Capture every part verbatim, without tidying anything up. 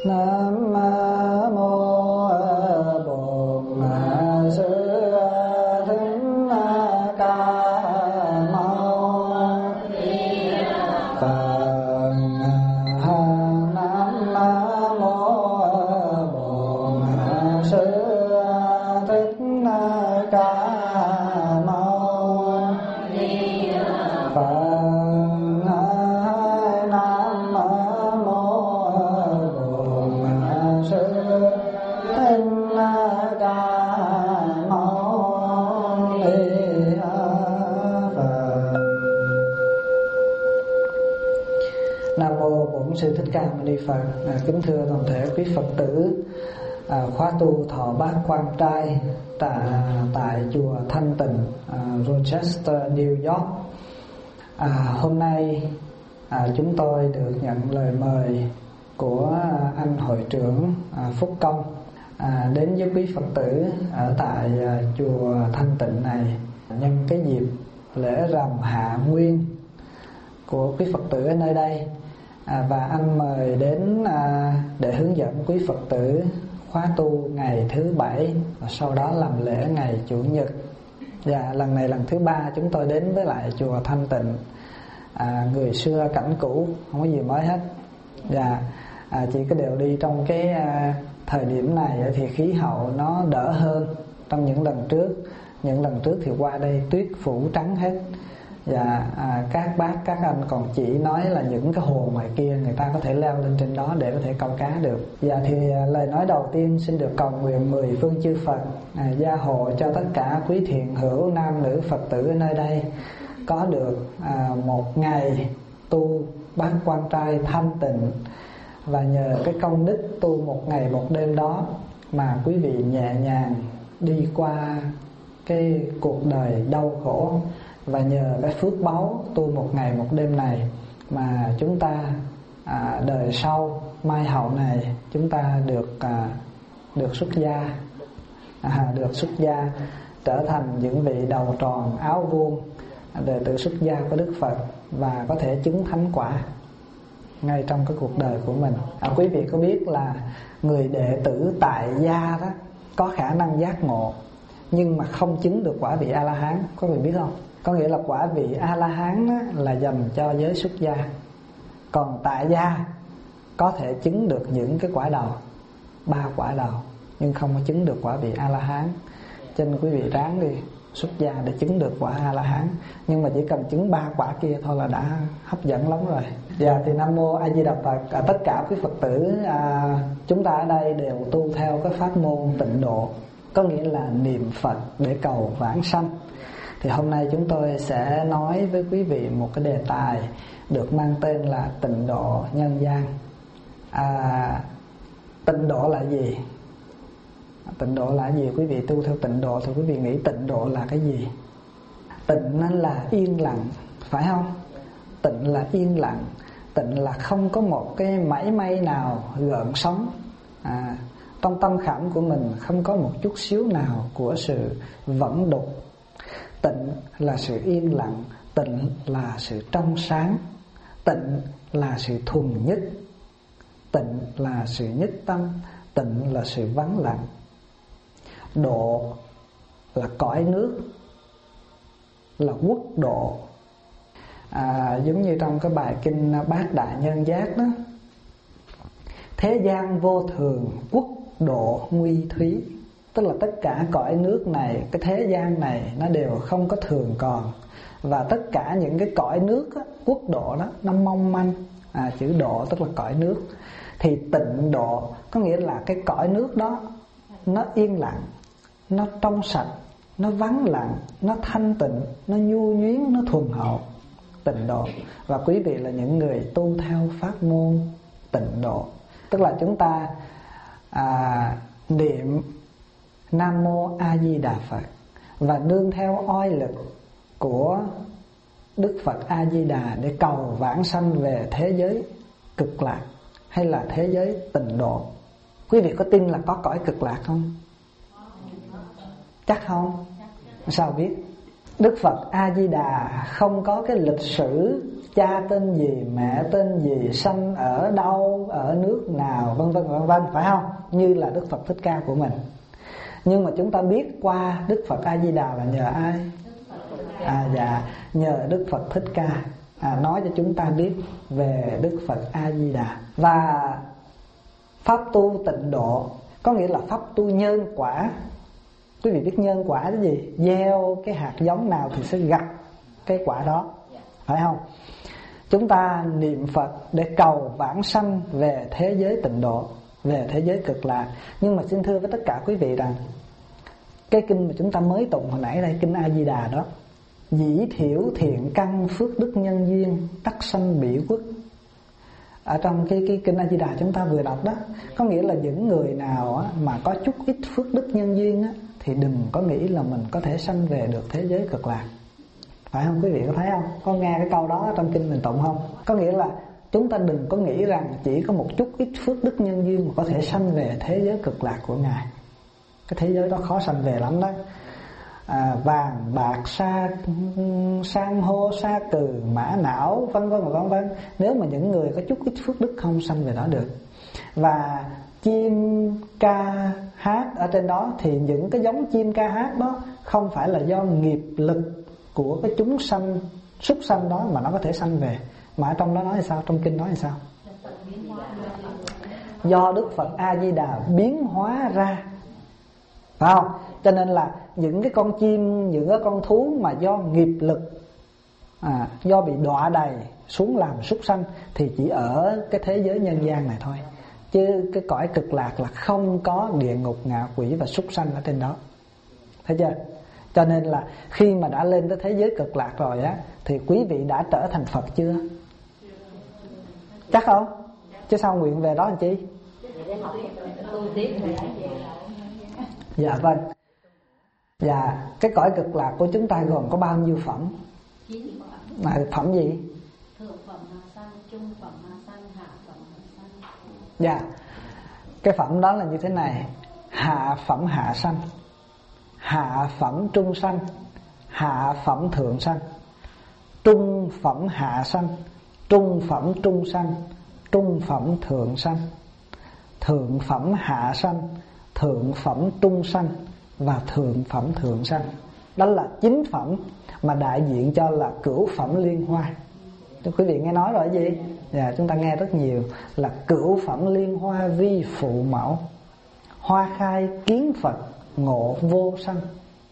Nam mô Bổn Sư Thích Ca Mâu Ni Phật. Nam mô Bổn Sư Thích Ca Mâu Ni Phật. Nam mô Bổn Sư Thích Ca Mâu Ni Phật. À, kính thưa toàn thể quý Phật tử à, khóa tu thọ bát quan trai tại, tại chùa Thanh Tịnh, à, Rochester, New York. À, hôm nay à, chúng tôi được nhận lời mời của anh hội trưởng à, Phúc Công à, đến với quý Phật tử ở tại à, chùa Thanh Tịnh này nhân cái dịp lễ rằm Hạ Nguyên của quý Phật tử ở nơi đây. À, và anh mời đến à, để hướng dẫn quý Phật tử khóa tu ngày thứ bảy và sau đó làm lễ ngày chủ nhật. Và lần này lần thứ ba chúng tôi đến với lại chùa Thanh Tịnh. À, người xưa cảnh cũ, không có gì mới hết. Và à, chỉ có đều đi trong cái à, thời điểm này thì khí hậu nó đỡ hơn trong những lần trước. Những lần trước thì qua đây tuyết phủ trắng hết. Và à, các bác các anh còn chỉ nói là những cái hồ ngoài kia người ta có thể leo lên trên đó để có thể câu cá được. Và thì à, lời nói đầu tiên xin được cầu nguyện mười phương chư Phật à, gia hộ cho tất cả quý thiện hữu nam nữ Phật tử ở nơi đây có được à, một ngày tu bát quan trai thanh tịnh, và nhờ cái công đức tu một ngày một đêm đó mà quý vị nhẹ nhàng đi qua cái cuộc đời đau khổ. Và nhờ cái phước báu tu một ngày một đêm này mà chúng ta à, đời sau mai hậu này chúng ta được à, được xuất gia, à, được xuất gia trở thành những vị đầu tròn áo vuông đệ tử xuất gia của Đức Phật và có thể chứng thánh quả ngay trong cái cuộc đời của mình. À, quý vị có biết là người đệ tử tại gia đó có khả năng giác ngộ nhưng mà không chứng được quả vị A-la-hán, có người biết không? Có nghĩa là quả vị A-la-hán là dành cho giới xuất gia, còn tại gia có thể chứng được những cái quả đầu, ba quả đầu, nhưng không có chứng được quả vị A-la-hán. Cho nên quý vị ráng đi xuất gia để chứng được quả A-la-hán. Nhưng mà chỉ cần chứng ba quả kia thôi là đã hấp dẫn lắm rồi. Và thì Nam Mô A Di Đà Phật. À, tất cả quý Phật tử à, chúng ta ở đây đều tu theo cái pháp môn tịnh độ, có nghĩa là niệm Phật để cầu vãng sanh. Thì hôm nay chúng tôi sẽ nói với quý vị một cái đề tài được mang tên là tịnh độ nhân gian. À, tịnh độ là gì? Tịnh độ là gì? Quý vị tu theo tịnh độ thì quý vị nghĩ tịnh độ là cái gì? Tịnh là yên lặng, phải không? Tịnh là yên lặng, tịnh là không có một cái mảy may nào gợn sóng. À, trong tâm khảm của mình không có một chút xíu nào của sự vẫn đục. Tịnh là sự yên lặng, tịnh là sự trong sáng, tịnh là sự thuần nhất, tịnh là sự nhất tâm, tịnh là sự vắng lặng. Độ là cõi nước, là quốc độ. À, giống như trong cái bài kinh Bát Đại Nhân Giác đó: thế gian vô thường, quốc độ nguy thúy. Tức là tất cả cõi nước này, cái thế gian này nó đều không có thường còn. Và tất cả những cái cõi nước á, quốc độ đó nó mong manh. À, chữ độ tức là cõi nước. Thì tịnh độ có nghĩa là cái cõi nước đó nó yên lặng, nó trong sạch, nó vắng lặng, nó thanh tịnh, nó nhu nhuyến, nó thuần hậu. Tịnh độ. Và quý vị là những người tu theo pháp môn tịnh độ. Tức là chúng ta à, niệm Nam Mô A Di Đà Phật và nương theo oai lực của Đức Phật A Di Đà để cầu vãng sanh về thế giới cực lạc hay là thế giới tịnh độ. Quý vị có tin là có cõi cực lạc không? Chắc không? Sao biết? Đức Phật A Di Đà không có cái lịch sử cha tên gì, mẹ tên gì, sanh ở đâu, ở nước nào, vân vân vân vân, phải không? Như là Đức Phật Thích Ca của mình. Nhưng mà chúng ta biết qua Đức Phật A Di Đà là nhờ ai? À dạ, nhờ Đức Phật Thích Ca à, nói cho chúng ta biết về Đức Phật A Di Đà. Và pháp tu tịnh độ có nghĩa là pháp tu nhân quả. Quý vị biết nhân quả cái gì? Gieo cái hạt giống nào thì sẽ gặp cái quả đó, phải không? Chúng ta niệm Phật để cầu vãng sanh về thế giới tịnh độ, về thế giới cực lạc. Nhưng mà xin thưa với tất cả quý vị rằng cái kinh mà chúng ta mới tụng hồi nãy đây, kinh A Di Đà đó, dĩ thiểu thiện căn phước đức nhân duyên đắc sanh bỉ quốc. Ở trong cái, cái kinh A Di Đà chúng ta vừa đọc đó, có nghĩa là những người nào á, mà có chút ít phước đức nhân duyên á, thì đừng có nghĩ là mình có thể sanh về được thế giới cực lạc. Phải không? Quý vị có thấy không? Có nghe cái câu đó trong kinh mình tụng không? Có nghĩa là chúng ta đừng có nghĩ rằng chỉ có một chút ít phước đức nhân duyên mà có thể sanh về thế giới cực lạc của Ngài. Cái thế giới đó khó sanh về lắm đó. À, vàng, bạc, sa, san hô, sa cừ, mã não, vân vân và vân vân. Nếu mà những người có chút ít phước đức không sanh về đó được. Và chim ca hát ở trên đó thì những cái giống chim ca hát đó không phải là do nghiệp lực của cái chúng sanh, súc sanh đó mà nó có thể sanh về. Mà ở trong đó nói là sao? Trong kinh nói là sao? Do Đức Phật A Di Đà biến hóa ra, phải không? Cho nên là những cái con chim, những cái con thú mà do nghiệp lực à, do bị đọa đầy xuống làm súc sanh thì chỉ ở cái thế giới nhân gian này thôi. Chứ cái cõi cực lạc là không có địa ngục, ngạ quỷ và súc sanh ở trên đó. Thấy chưa? Cho nên là khi mà đã lên tới thế giới cực lạc rồi á, thì quý vị đã trở thành Phật chưa? Chắc không? Chứ sao nguyện về đó làm chi? Dạ vâng. Dạ, cái cõi cực lạc của chúng ta gồm có bao nhiêu phẩm? À, phẩm gì? Thượng phẩm hạ sanh, trung phẩm hạ sanh, hạ phẩm hạ sanh. Dạ, cái phẩm đó là như thế này: hạ phẩm hạ sanh, hạ phẩm trung sanh, hạ phẩm thượng sanh, trung phẩm hạ sanh, trung phẩm trung sanh, trung phẩm thượng sanh, thượng phẩm hạ sanh, thượng phẩm trung sanh và thượng phẩm thượng sanh. Đó là chín phẩm mà đại diện cho là cửu phẩm liên hoa. Quý vị nghe nói rồi gì? Dạ, chúng ta nghe rất nhiều là cửu phẩm liên hoa vi phụ mẫu, hoa khai kiến Phật ngộ vô sanh.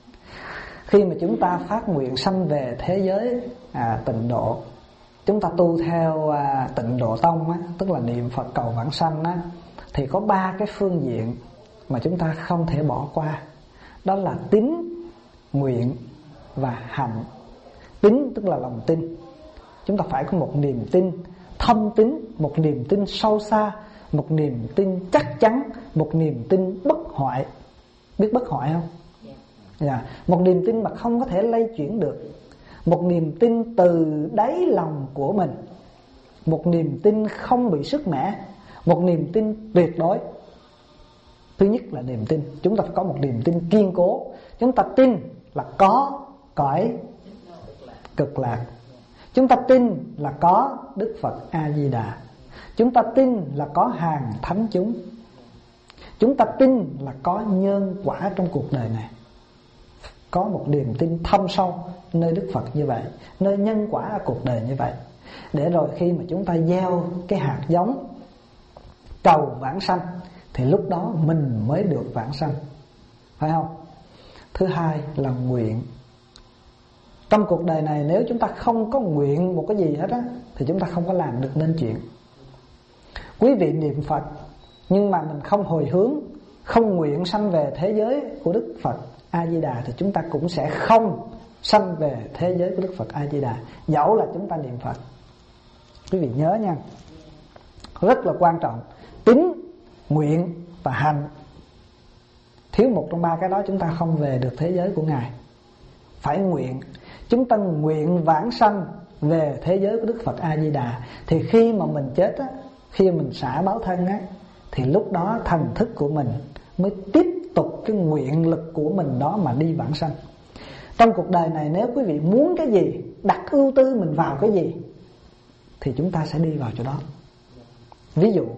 Khi mà chúng ta phát nguyện sanh về thế giới à, tịnh độ, chúng ta tu theo à, tịnh độ tông á, tức là niệm Phật cầu vãng sanh á, thì có ba cái phương diện mà chúng ta không thể bỏ qua. Đó là tín, nguyện và hạnh. Tín tức là lòng tin. Chúng ta phải có một niềm tin thâm tín, một niềm tin sâu xa, một niềm tin chắc chắn, một niềm tin bất hoại. Biết bất hoại không? Yeah. Một niềm tin mà không có thể lay chuyển được. Một niềm tin từ đáy lòng của mình. Một niềm tin không bị sức mẻ. Một niềm tin tuyệt đối. Thứ nhất là niềm tin. Chúng ta phải có một niềm tin kiên cố. Chúng ta tin là có cõi cực lạc. Chúng ta tin là có Đức Phật A Di Đà. Chúng ta tin là có hàng thánh chúng. Chúng ta tin là có nhân quả trong cuộc đời này. Có một niềm tin thâm sâu nơi Đức Phật như vậy, nơi nhân quả ở cuộc đời như vậy. Để rồi khi mà chúng ta gieo cái hạt giống cầu vãng sanh thì lúc đó mình mới được vãng sanh, phải không? Thứ hai là nguyện. Trong cuộc đời này nếu chúng ta không có nguyện một cái gì hết á, thì chúng ta không có làm được nên chuyện. Quý vị niệm Phật nhưng mà mình không hồi hướng, không nguyện sanh về thế giới của Đức Phật A Di Đà thì chúng ta cũng sẽ không sanh về thế giới của Đức Phật A Di Đà, dẫu là chúng ta niệm Phật. Quý vị nhớ nha, rất là quan trọng. Tín, nguyện và hành. Thiếu một trong ba cái đó chúng ta không về được thế giới của Ngài. Phải nguyện. Chúng ta nguyện vãng sanh về thế giới của Đức Phật A Di Đà, thì khi mà mình chết á, khi mình xả báo thân á, thì lúc đó thần thức của mình mới tiếp tục cái nguyện lực của mình đó mà đi vãng sanh. Trong cuộc đời này nếu quý vị muốn cái gì, đặt ưu tư mình vào cái gì, thì chúng ta sẽ đi vào chỗ đó. Ví dụ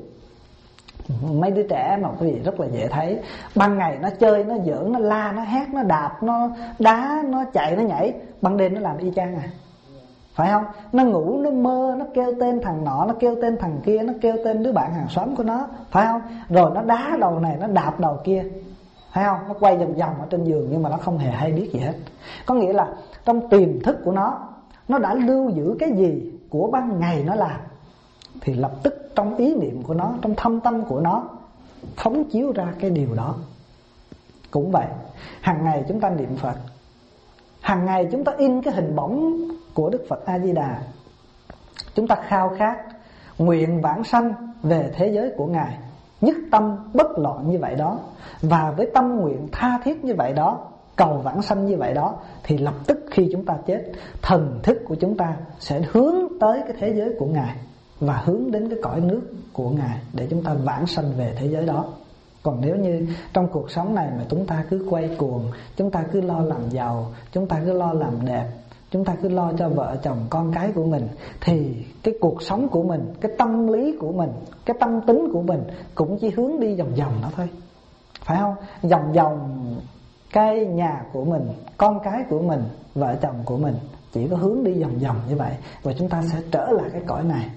mấy đứa trẻ mà quý vị rất là dễ thấy, ban ngày nó chơi, nó giỡn, nó la, nó hét, nó đạp, nó đá, nó chạy, nó nhảy, ban đêm nó làm y chang à, phải không? Nó ngủ, nó mơ, nó kêu tên thằng nọ, nó kêu tên thằng kia, nó kêu tên đứa bạn hàng xóm của nó, phải không? Rồi nó đá đầu này, nó đạp đầu kia, phải không? Nó quay vòng vòng ở trên giường nhưng mà nó không hề hay biết gì hết. Có nghĩa là trong tiềm thức của nó, nó đã lưu giữ cái gì của ban ngày nó làm, thì lập tức trong ý niệm của nó, trong thâm tâm của nó phóng chiếu ra cái điều đó. Cũng vậy, hàng ngày chúng ta niệm Phật, hàng ngày chúng ta in cái hình bóng của Đức Phật A Di Đà, chúng ta khao khát nguyện vãng sanh về thế giới của Ngài, nhất tâm bất loạn như vậy đó, và với tâm nguyện tha thiết như vậy đó, cầu vãng sanh như vậy đó, thì lập tức khi chúng ta chết, thần thức của chúng ta sẽ hướng tới cái thế giới của Ngài và hướng đến cái cõi nước của Ngài để chúng ta vãng sanh về thế giới đó. Còn nếu như trong cuộc sống này mà chúng ta cứ quay cuồng, chúng ta cứ lo làm giàu, chúng ta cứ lo làm đẹp, chúng ta cứ lo cho vợ chồng con cái của mình, thì cái cuộc sống của mình, cái tâm lý của mình, cái tâm tính của mình cũng chỉ hướng đi vòng vòng đó thôi, phải không? Vòng vòng cái nhà của mình, con cái của mình, vợ chồng của mình, chỉ có hướng đi vòng vòng như vậy, và chúng ta sẽ trở lại cái cõi này.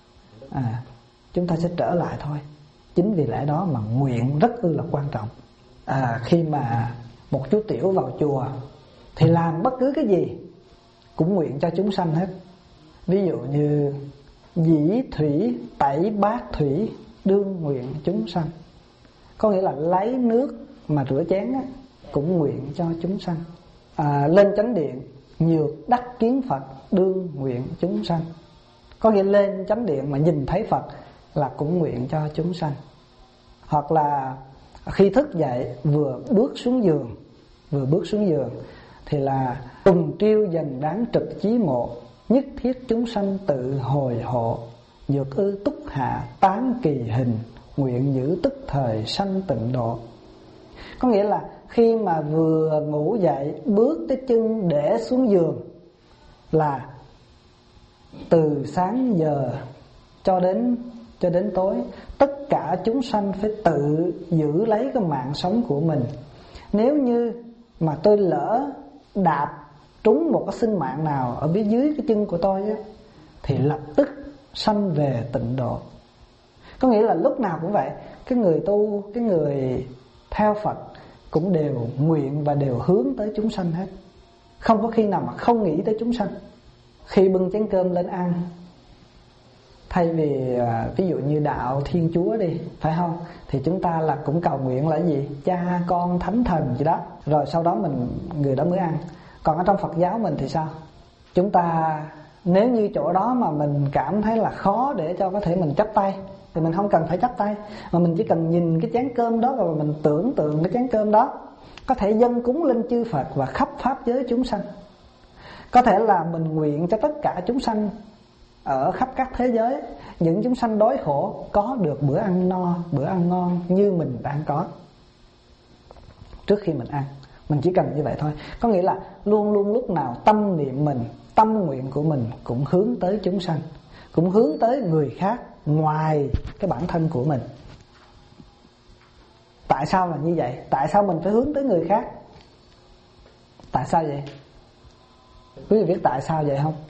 À, chúng ta sẽ trở lại thôi. Chính vì lẽ đó mà nguyện rất ư là quan trọng. À, khi mà một chú tiểu vào chùa thì làm bất cứ cái gì cũng nguyện cho chúng sanh hết. Ví dụ như dĩ thủy tẩy bát thủy đương nguyện chúng sanh, có nghĩa là lấy nước mà rửa chén á, cũng nguyện cho chúng sanh. À, lên chánh điện nhược đắc kiến Phật đương nguyện chúng sanh, có nghĩa lên chánh điện mà nhìn thấy Phật là cũng nguyện cho chúng sanh. Hoặc là khi thức dậy vừa bước xuống giường, vừa bước xuống giường thì là tùng triêu dần đáng trực chí mộ, nhất thiết chúng sanh tự hồi hộ, dược ư túc hạ tán kỳ hình, nguyện giữ tức thời sanh tịnh độ. Có nghĩa là khi mà vừa ngủ dậy, bước cái chân để xuống giường là từ sáng giờ cho đến cho đến tối, tất cả chúng sanh phải tự giữ lấy cái mạng sống của mình. Nếu như mà tôi lỡ đạp trúng một cái sinh mạng nào ở phía dưới cái chân của tôi á, thì lập tức sanh về tịnh độ. Có nghĩa là lúc nào cũng vậy, cái người tu, cái người theo Phật cũng đều nguyện và đều hướng tới chúng sanh hết, không có khi nào mà không nghĩ tới chúng sanh. Khi bưng chén cơm lên ăn, thay vì ví dụ như đạo Thiên Chúa đi, phải không, thì chúng ta là cũng cầu nguyện là gì? Cha con thánh thần gì đó, rồi sau đó mình người đó mới ăn. Còn ở trong Phật giáo mình thì sao? Chúng ta nếu như chỗ đó mà mình cảm thấy là khó để cho có thể mình chắp tay thì mình không cần phải chắp tay, mà mình chỉ cần nhìn cái chén cơm đó và mình tưởng tượng cái chén cơm đó có thể dâng cúng lên chư Phật và khắp pháp giới chúng sanh. Có thể là mình nguyện cho tất cả chúng sanh ở khắp các thế giới, những chúng sanh đói khổ có được bữa ăn no, bữa ăn ngon như mình đang có trước khi mình ăn. Mình chỉ cần như vậy thôi. Có nghĩa là luôn luôn lúc nào tâm niệm mình, tâm nguyện của mình cũng hướng tới chúng sanh, cũng hướng tới người khác ngoài cái bản thân của mình. Tại sao là như vậy? Tại sao mình phải hướng tới người khác? Tại sao vậy? Quý vị biết tại sao vậy không?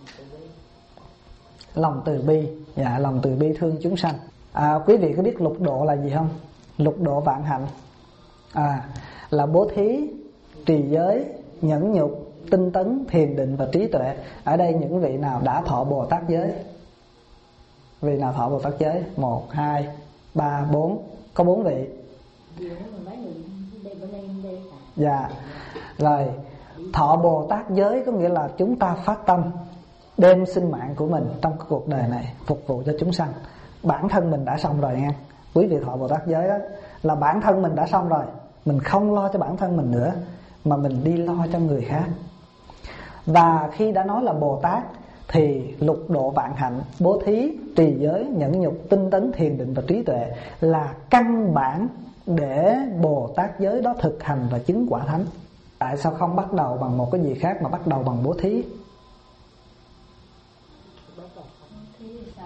Lòng từ bi. Dạ, lòng từ bi thương chúng sanh. À, quý vị có biết lục độ là gì không? Lục độ vạn hạnh à, là bố thí, trì giới, nhẫn nhục, tinh tấn, thiền định và trí tuệ. Ở đây những vị nào đã thọ Bồ Tát giới? Vị nào thọ Bồ Tát giới? Một, hai, ba, bốn. Có bốn vị. Dạ. Rồi thọ Bồ Tát giới có nghĩa là chúng ta phát tâm đem sinh mạng của mình trong cái cuộc đời này phục vụ cho chúng sanh. Bản thân mình đã xong rồi nha. Quý vị thọ Bồ Tát giới đó là bản thân mình đã xong rồi, mình không lo cho bản thân mình nữa mà mình đi lo cho người khác. Và khi đã nói là Bồ Tát thì lục độ vạn hạnh, bố thí, trì giới, nhẫn nhục, tinh tấn, thiền định và trí tuệ là căn bản để Bồ Tát giới đó thực hành và chứng quả thánh. Tại sao không bắt đầu bằng một cái gì khác mà bắt đầu bằng bố thí?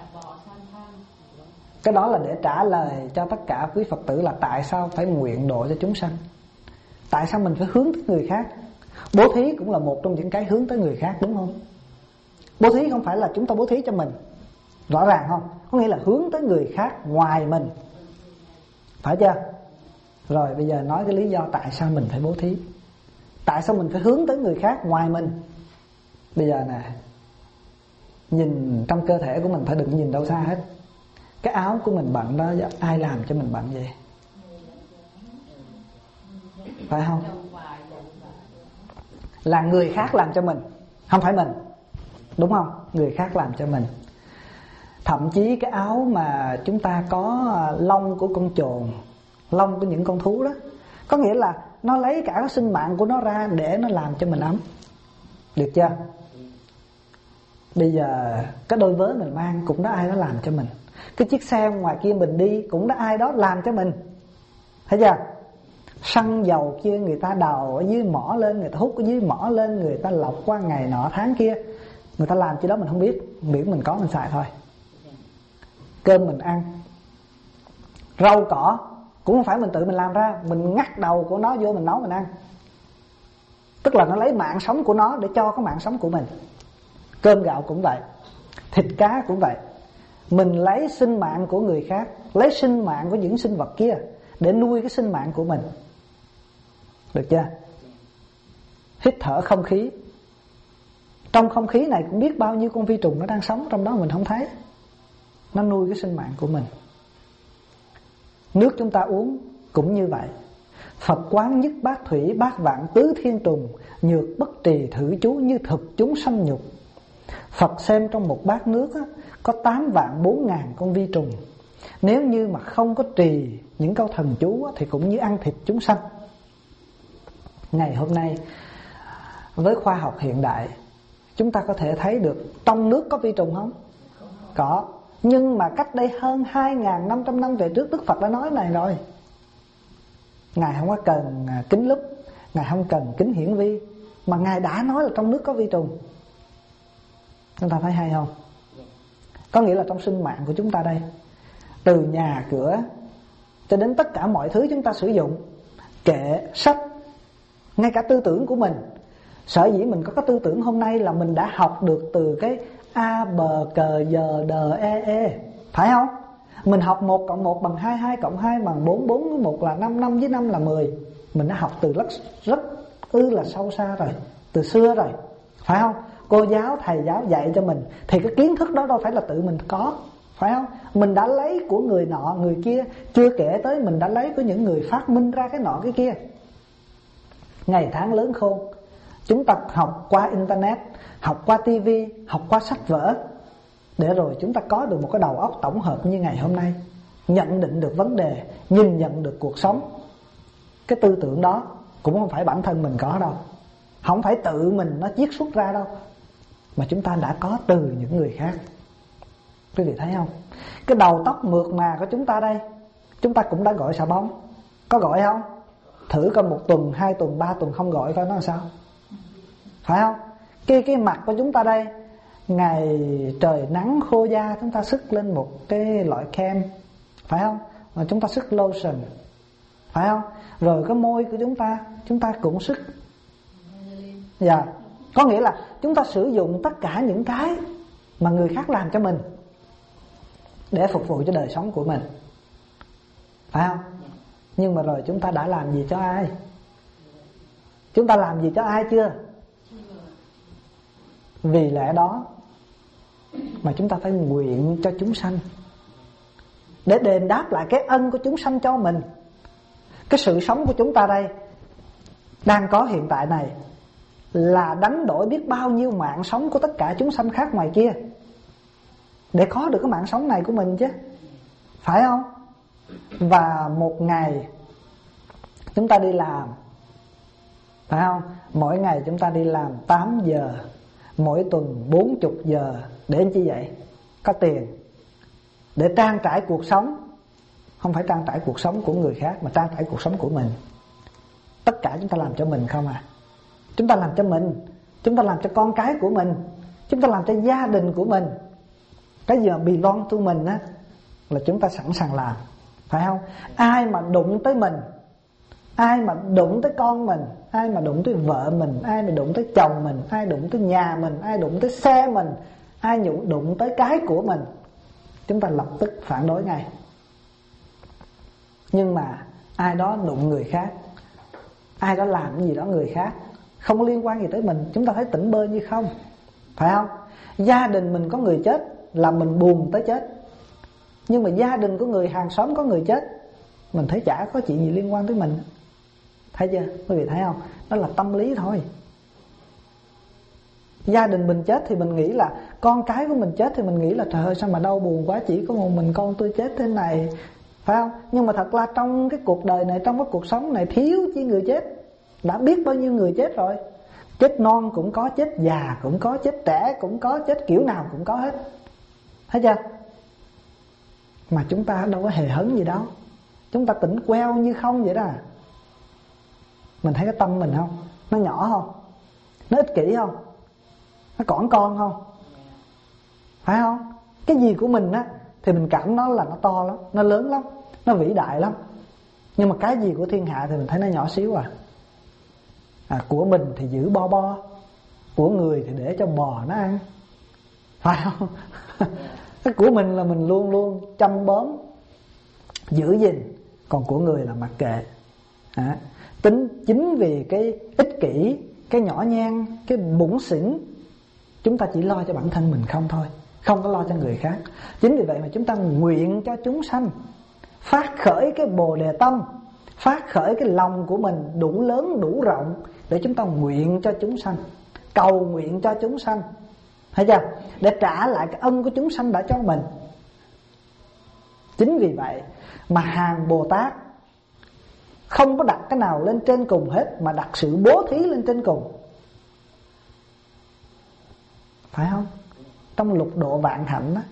bỏ sang tham. Cái đó là để trả lời cho tất cả quý Phật tử là tại sao phải nguyện độ cho chúng sanh, tại sao mình phải hướng tới người khác. Bố thí cũng là một trong những cái hướng tới người khác, đúng không? Bố thí không phải là chúng ta bố thí cho mình, rõ ràng không? Có nghĩa là hướng tới người khác ngoài mình, phải chưa? Rồi bây giờ nói cái lý do tại sao mình phải bố thí, tại sao mình phải hướng tới người khác ngoài mình. Bây giờ nè, nhìn trong cơ thể của mình, phải đừng nhìn đâu xa hết. Cái áo của mình bận đó, ai làm cho mình bận vậy? Phải không? Là người khác làm cho mình, không phải mình, đúng không? Người khác làm cho mình. Thậm chí cái áo mà chúng ta có lông của con chồn, lông của những con thú đó, có nghĩa là nó lấy cả cái sinh mạng của nó ra để nó làm cho mình ấm, được chưa? Bây giờ cái đôi vớ mình mang cũng đã ai đó làm cho mình. Cái chiếc xe ngoài kia mình đi cũng đã ai đó làm cho mình, thấy chưa? Xăng dầu kia người ta đào ở dưới mỏ lên, người ta hút ở dưới mỏ lên, người ta lọc qua ngày nọ tháng kia, người ta làm chứ đó mình không biết, miễn mình có mình xài thôi. Cơm mình ăn, rau cỏ cũng không phải mình tự mình làm ra, mình ngắt đầu của nó vô mình nấu mình ăn. Tức là nó lấy mạng sống của nó để cho cái mạng sống của mình. Cơm gạo cũng vậy, thịt cá cũng vậy. Mình lấy sinh mạng của người khác, lấy sinh mạng của những sinh vật kia để nuôi cái sinh mạng của mình, được chưa? Hít thở không khí, trong không khí này cũng biết bao nhiêu con vi trùng nó đang sống trong đó mình không thấy, nó nuôi cái sinh mạng của mình. Nước chúng ta uống cũng như vậy. Phật quán nhất bát thủy bát vạn tứ thiên trùng, nhược bất trì thử chú như thực chúng sanh nhục. Phật xem trong một bát nước á, có tám vạn bốn ngàn con vi trùng. Nếu như mà không có trì những câu thần chú á, thì cũng như ăn thịt chúng sanh. Ngày hôm nay với khoa học hiện đại, chúng ta có thể thấy được trong nước có vi trùng không? Có. Nhưng mà cách đây hơn hai nghìn năm trăm năm về trước, Đức Phật đã nói này rồi. Ngài không có cần kính lúp, Ngài không cần kính hiển vi, mà Ngài đã nói là trong nước có vi trùng. Chúng ta thấy hay không? Có nghĩa là trong sinh mạng của chúng ta đây, từ nhà cửa cho đến tất cả mọi thứ chúng ta sử dụng, kệ, sách, ngay cả tư tưởng của mình. Sở dĩ mình có cái tư tưởng hôm nay là mình đã học được từ cái A, B, C, D, D, E, E, phải không? Mình học một cộng một bằng hai, hai cộng hai bằng bốn, bốn với một là năm, năm với năm là mười. Mình đã học từ rất, rất ư là sâu xa rồi, từ xưa rồi, phải không? Cô giáo, thầy giáo dạy cho mình, thì cái kiến thức đó đâu phải là tự mình có, phải không? Mình đã lấy của người nọ, người kia. Chưa kể tới mình đã lấy của những người phát minh ra cái nọ cái kia. Ngày tháng lớn khôn, chúng ta học qua internet, học qua tivi, học qua sách vở, để rồi chúng ta có được một cái đầu óc tổng hợp như ngày hôm nay, nhận định được vấn đề, nhìn nhận được cuộc sống. Cái tư tưởng đó cũng không phải bản thân mình có đâu, không phải tự mình nó chiết xuất ra đâu, mà chúng ta đã có từ những người khác. Quý vị thấy không? Cái đầu tóc mượt mà của chúng ta đây, chúng ta cũng đã gọi xà bông, có gọi không? Thử coi một tuần, hai tuần, ba tuần không gọi coi nó làm sao, phải không? Cái, cái mặt của chúng ta đây, ngày trời nắng khô da chúng ta sức lên một cái loại kem, phải không? Và chúng ta sức lotion, phải không? Rồi cái môi của chúng ta, chúng ta cũng sức. Dạ yeah. Có nghĩa là chúng ta sử dụng tất cả những cái mà người khác làm cho mình để phục vụ cho đời sống của mình, phải không? Nhưng mà rồi chúng ta đã làm gì cho ai? Chúng ta làm gì cho ai chưa? Vì lẽ đó mà chúng ta phải nguyện cho chúng sanh, để đền đáp lại cái ân của chúng sanh cho mình. Cái sự sống của chúng ta đây đang có hiện tại này là đánh đổi biết bao nhiêu mạng sống của tất cả chúng sanh khác ngoài kia để có được cái mạng sống này của mình chứ, phải không? Và một ngày chúng ta đi làm, phải không? Mỗi ngày chúng ta đi làm tám giờ, mỗi tuần bốn mươi giờ. Để làm chi vậy? Có tiền để trang trải cuộc sống. Không phải trang trải cuộc sống của người khác, mà trang trải cuộc sống của mình. Tất cả chúng ta làm cho mình không à? Chúng ta làm cho mình, chúng ta làm cho con cái của mình, chúng ta làm cho gia đình của mình. Cái gì mà belong to mình á là chúng ta sẵn sàng làm, phải không? Ai mà đụng tới mình, ai mà đụng tới con mình, ai mà đụng tới vợ mình, ai mà đụng tới chồng mình, ai đụng tới nhà mình, ai đụng tới xe mình, ai đụng tới cái của mình, chúng ta lập tức phản đối ngay. Nhưng mà ai đó đụng người khác, ai đó làm cái gì đó người khác, không liên quan gì tới mình, chúng ta thấy tỉnh bơ như không, phải không? Gia đình mình có người chết là mình buồn tới chết, nhưng mà gia đình của người hàng xóm có người chết, mình thấy chả có chuyện gì liên quan tới mình. Thấy chưa? Quý vị thấy không? Đó là tâm lý thôi. Gia đình mình chết thì mình nghĩ là, con cái của mình chết thì mình nghĩ là trời ơi sao mà đau buồn quá, chỉ có một mình con tôi chết thế này, phải không? Nhưng mà thật ra trong cái cuộc đời này, trong cái cuộc sống này, thiếu chi người chết. Đã biết bao nhiêu người chết rồi. Chết non cũng có, chết già cũng có, chết trẻ cũng có, chết kiểu nào cũng có hết. Thấy chưa? Mà chúng ta đâu có hề hấn gì đâu, chúng ta tỉnh queo như không vậy đó. Mình thấy cái tâm mình không? Nó nhỏ không? Nó ích kỷ không? Nó cỏn con không? Phải không? Cái gì của mình á thì mình cảm nó là nó to lắm, nó lớn lắm, nó vĩ đại lắm. Nhưng mà cái gì của thiên hạ thì mình thấy nó nhỏ xíu à. À, của mình thì giữ bo bo, của người thì để cho bò nó ăn, phải không? Cái của mình là mình luôn luôn chăm bón, giữ gìn, còn của người là mặc kệ. À, tính chính vì cái ích kỷ, cái nhỏ nhen, cái bủn xỉn, chúng ta chỉ lo cho bản thân mình không thôi, không có lo cho người khác. Chính vì vậy mà chúng ta nguyện cho chúng sanh, phát khởi cái bồ đề tâm, phát khởi cái lòng của mình đủ lớn đủ rộng để chúng ta nguyện cho chúng sanh, cầu nguyện cho chúng sanh, thấy chưa? Để trả lại cái ân của chúng sanh đã cho mình. Chính vì vậy mà hàng Bồ Tát không có đặt cái nào lên trên cùng hết, mà đặt sự bố thí lên trên cùng, phải không? Trong lục độ vạn hạnh đó,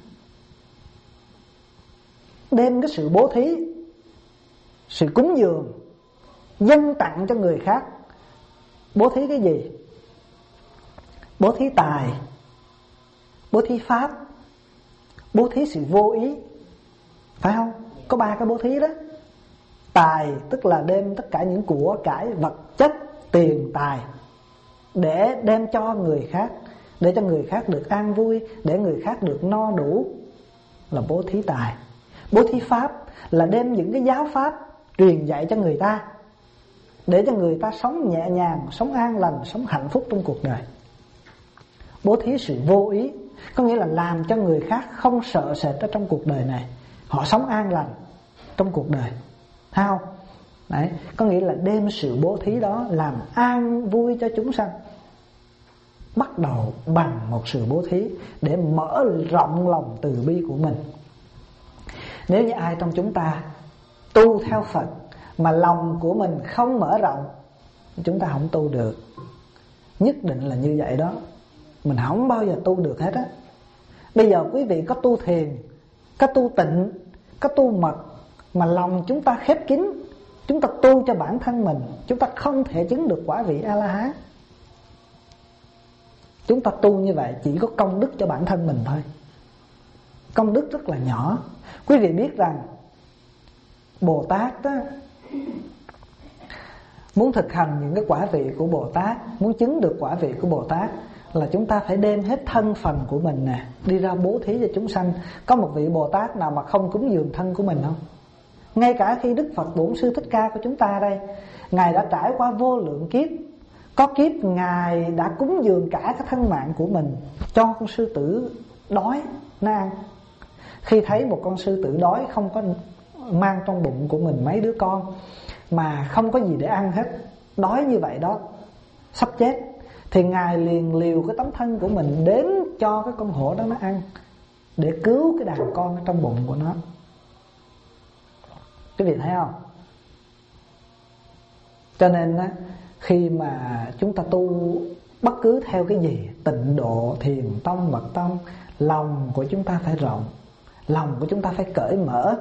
đem cái sự bố thí, sự cúng dường, dâng tặng cho người khác. Bố thí cái gì? Bố thí tài, bố thí pháp, bố thí sự vô ý, phải không? Có ba cái bố thí đó. Tài tức là đem tất cả những của cải vật chất, tiền tài để đem cho người khác, để cho người khác được an vui, để người khác được no đủ, là bố thí tài. Bố thí pháp là đem những cái giáo pháp truyền dạy cho người ta, để cho người ta sống nhẹ nhàng, sống an lành, sống hạnh phúc trong cuộc đời. Bố thí sự vô ý, có nghĩa là làm cho người khác không sợ sệt ở trong cuộc đời này, họ sống an lành trong cuộc đời, thấy không? Đấy, có nghĩa là đem sự bố thí đó làm an vui cho chúng sanh. Bắt đầu bằng một sự bố thí để mở rộng lòng từ bi của mình. Nếu như ai trong chúng ta tu theo Phật mà lòng của mình không mở rộng, chúng ta không tu được. Nhất định là như vậy đó. Mình không bao giờ tu được hết á. Bây giờ quý vị có tu thiền, có tu tịnh, có tu mật, mà lòng chúng ta khép kín, chúng ta tu cho bản thân mình, chúng ta không thể chứng được quả vị A-la-hán. Chúng ta tu như vậy chỉ có công đức cho bản thân mình thôi, công đức rất là nhỏ. Quý vị biết rằng Bồ Tát đó, muốn thực hành những cái quả vị của Bồ Tát, muốn chứng được quả vị của Bồ Tát, là chúng ta phải đem hết thân phần của mình nè, đi ra bố thí cho chúng sanh. Có một vị Bồ Tát nào mà không cúng dường thân của mình không? Ngay cả khi Đức Phật Bổn Sư Thích Ca của chúng ta đây, Ngài đã trải qua vô lượng kiếp. Có kiếp Ngài đã cúng dường cả cái thân mạng của mình cho con sư tử đói nó ăn. Khi thấy một con sư tử đói, không có mang trong bụng của mình mấy đứa con, mà không có gì để ăn hết, đói như vậy đó, sắp chết, thì Ngài liền liều cái tấm thân của mình đến cho cái con hổ đó nó ăn, để cứu cái đàn con ở trong bụng của nó. Quý vị thấy không? Cho nên á, khi mà chúng ta tu bất cứ theo cái gì, tịnh độ, thiền tông, mật tông, lòng của chúng ta phải rộng, lòng của chúng ta phải cởi mở,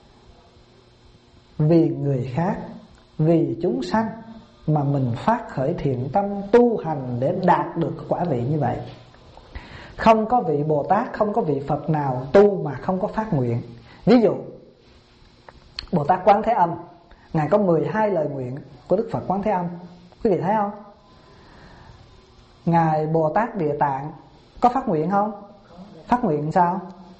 vì người khác, vì chúng sanh mà mình phát khởi thiện tâm tu hành để đạt được quả vị như vậy. Không có vị Bồ Tát, không có vị Phật nào tu mà không có phát nguyện. Ví dụ Bồ Tát Quán Thế Âm, Ngài có mười hai lời nguyện của Đức Phật Quán Thế Âm. Quý vị thấy không? Ngài Bồ Tát Địa Tạng có phát nguyện không? Phát nguyện sao?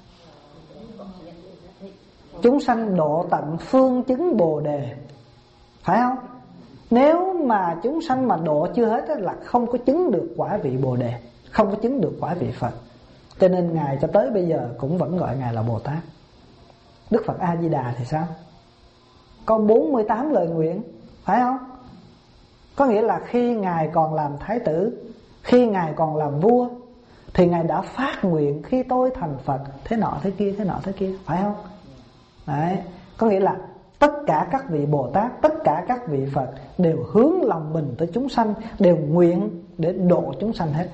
Chúng sanh độ tận phương chứng Bồ Đề, phải không? Nếu mà chúng sanh mà độ chưa hết là không có chứng được quả vị Bồ Đề, không có chứng được quả vị Phật. Cho nên Ngài cho tới bây giờ cũng vẫn gọi Ngài là Bồ Tát. Đức Phật A Di Đà thì sao? Có bốn mươi tám lời nguyện, phải không? Có nghĩa là khi Ngài còn làm thái tử, khi Ngài còn làm vua, thì Ngài đã phát nguyện khi tôi thành Phật thế nọ thế kia, thế nọ thế kia, phải không? Đấy, có nghĩa là tất cả các vị Bồ Tát, tất cả các vị Phật đều hướng lòng mình tới chúng sanh, đều nguyện để độ chúng sanh hết.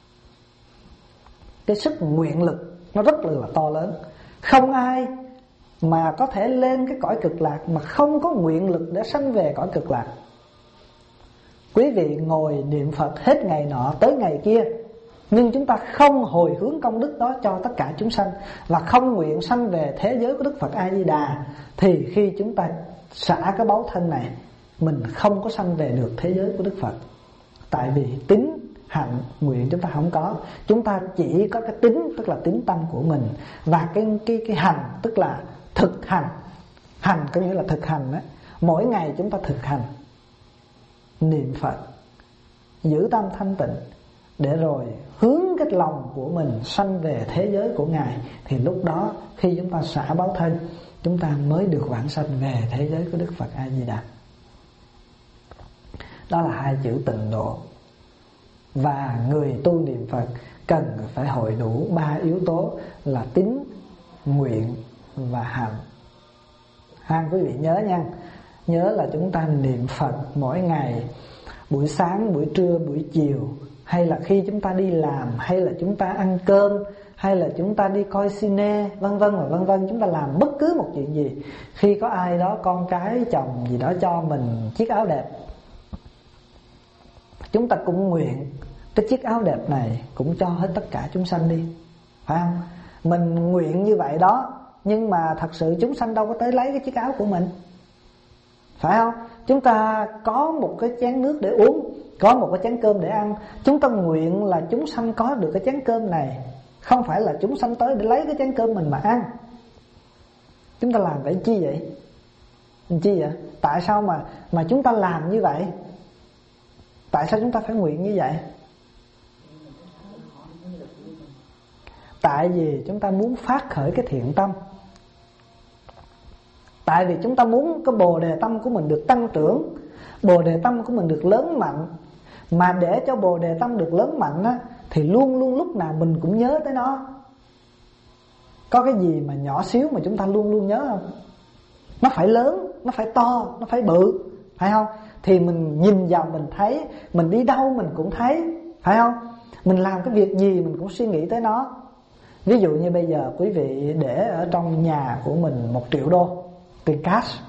Cái sức nguyện lực nó rất là to lớn. Không ai mà có thể lên cái cõi cực lạc mà không có nguyện lực để sanh về cõi cực lạc. Quý vị ngồi niệm Phật hết ngày nọ tới ngày kia, nhưng chúng ta không hồi hướng công đức đó cho tất cả chúng sanh, và không nguyện sanh về thế giới của Đức Phật A Di Đà, thì khi chúng ta xả cái báu thân này, mình không có sanh về được thế giới của Đức Phật. Tại vì tín, hạnh, nguyện chúng ta không có. Chúng ta chỉ có cái tín, tức là tín tâm của mình, và cái, cái, cái hành, tức là thực hành. Hành có nghĩa là thực hành đó. Mỗi ngày chúng ta thực hành niệm Phật, giữ tâm thanh tịnh, để rồi hướng cái lòng của mình sanh về thế giới của Ngài. Thì lúc đó khi chúng ta xả báo thân, chúng ta mới được vãng sanh về thế giới của Đức Phật A Di Đà. Đó là hai chữ tịnh độ. Và người tu niệm Phật cần phải hội đủ ba yếu tố là tín, nguyện và hành. Ha, quý vị nhớ nha. Nhớ là chúng ta niệm Phật mỗi ngày, buổi sáng, buổi trưa, buổi chiều, hay là khi chúng ta đi làm, hay là chúng ta ăn cơm, hay là chúng ta đi coi cine, vân vân và vân vân. Chúng ta làm bất cứ một chuyện gì, khi có ai đó, con cái, chồng gì đó cho mình chiếc áo đẹp, chúng ta cũng nguyện cái chiếc áo đẹp này cũng cho hết tất cả chúng sanh đi, phải không? Mình nguyện như vậy đó, nhưng mà thật sự chúng sanh đâu có tới lấy cái chiếc áo của mình, phải không? Chúng ta có một cái chén nước để uống, có một cái chén cơm để ăn, chúng ta nguyện là chúng sanh có được cái chén cơm này, không phải là chúng sanh tới để lấy cái chén cơm mình mà ăn. Chúng ta làm vậy chi vậy? Chi vậy? Tại sao mà mà chúng ta làm như vậy? Tại sao chúng ta phải nguyện như vậy? Tại vì chúng ta muốn phát khởi cái thiện tâm. Tại vì chúng ta muốn cái bồ đề tâm của mình được tăng trưởng, bồ đề tâm của mình được lớn mạnh. Mà để cho bồ đề tâm được lớn mạnh á, thì luôn luôn lúc nào mình cũng nhớ tới nó. Có cái gì mà nhỏ xíu mà chúng ta luôn luôn nhớ không? Nó phải lớn, nó phải to, nó phải bự, phải không? Thì mình nhìn vào mình thấy, mình đi đâu mình cũng thấy, phải không? Mình làm cái việc gì mình cũng suy nghĩ tới nó. Ví dụ như bây giờ quý vị để ở trong nhà của mình một triệu đô tiền cash,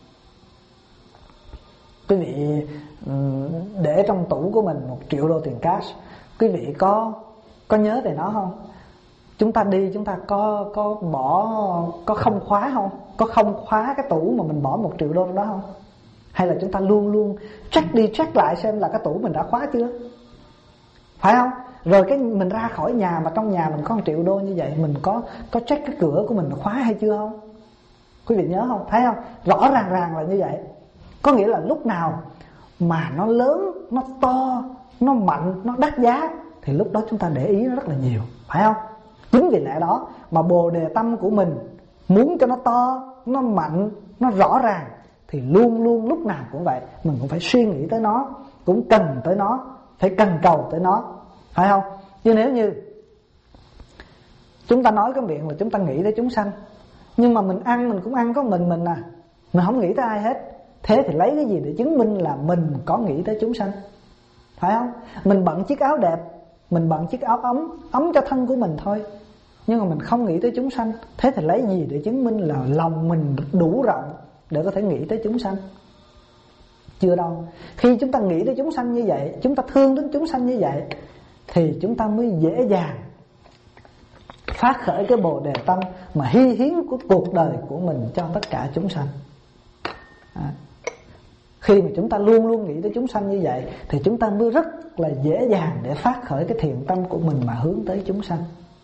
quý vị để trong tủ của mình một triệu đô tiền cash, quý vị có có nhớ về nó không? Chúng ta đi chúng ta có có bỏ có không khóa không? Có không khóa cái tủ mà mình bỏ một triệu đô đó không? Hay là chúng ta luôn luôn check đi check lại xem là cái tủ mình đã khóa chưa, phải không? Rồi cái mình ra khỏi nhà mà trong nhà mình có một triệu đô như vậy, mình có có check cái cửa của mình khóa hay chưa không? Quý vị nhớ không? Thấy không? Rõ ràng ràng là như vậy. Có nghĩa là lúc nào mà nó lớn, nó to, nó mạnh, nó đắt giá, thì lúc đó chúng ta để ý nó rất là nhiều, phải không? Chính vì lẽ đó mà bồ đề tâm của mình muốn cho nó to, nó mạnh, nó rõ ràng, thì luôn luôn lúc nào cũng vậy, mình cũng phải suy nghĩ tới nó, cũng cần tới nó, phải cần cầu tới nó, phải không? Chứ nếu như chúng ta nói cái miệng là chúng ta nghĩ tới chúng sanh, nhưng mà mình ăn mình cũng ăn có mình mình à, mình không nghĩ tới ai hết, thế thì lấy cái gì để chứng minh là mình có nghĩ tới chúng sanh, phải không? Mình bận chiếc áo đẹp, mình bận chiếc áo ấm, ấm cho thân của mình thôi, nhưng mà mình không nghĩ tới chúng sanh, thế thì lấy gì để chứng minh là lòng mình đủ rộng để có thể nghĩ tới chúng sanh? Chưa đâu. Khi chúng ta nghĩ tới chúng sanh như vậy, chúng ta thương đến chúng sanh như vậy, thì chúng ta mới dễ dàng phát khởi cái bồ đề tâm mà hy hiến của cuộc đời của mình cho tất cả chúng sanh. À, khi mà chúng ta luôn luôn nghĩ tới chúng sanh như vậy thì chúng ta mới rất là dễ dàng để phát khởi cái thiện tâm của mình mà hướng tới chúng sanh.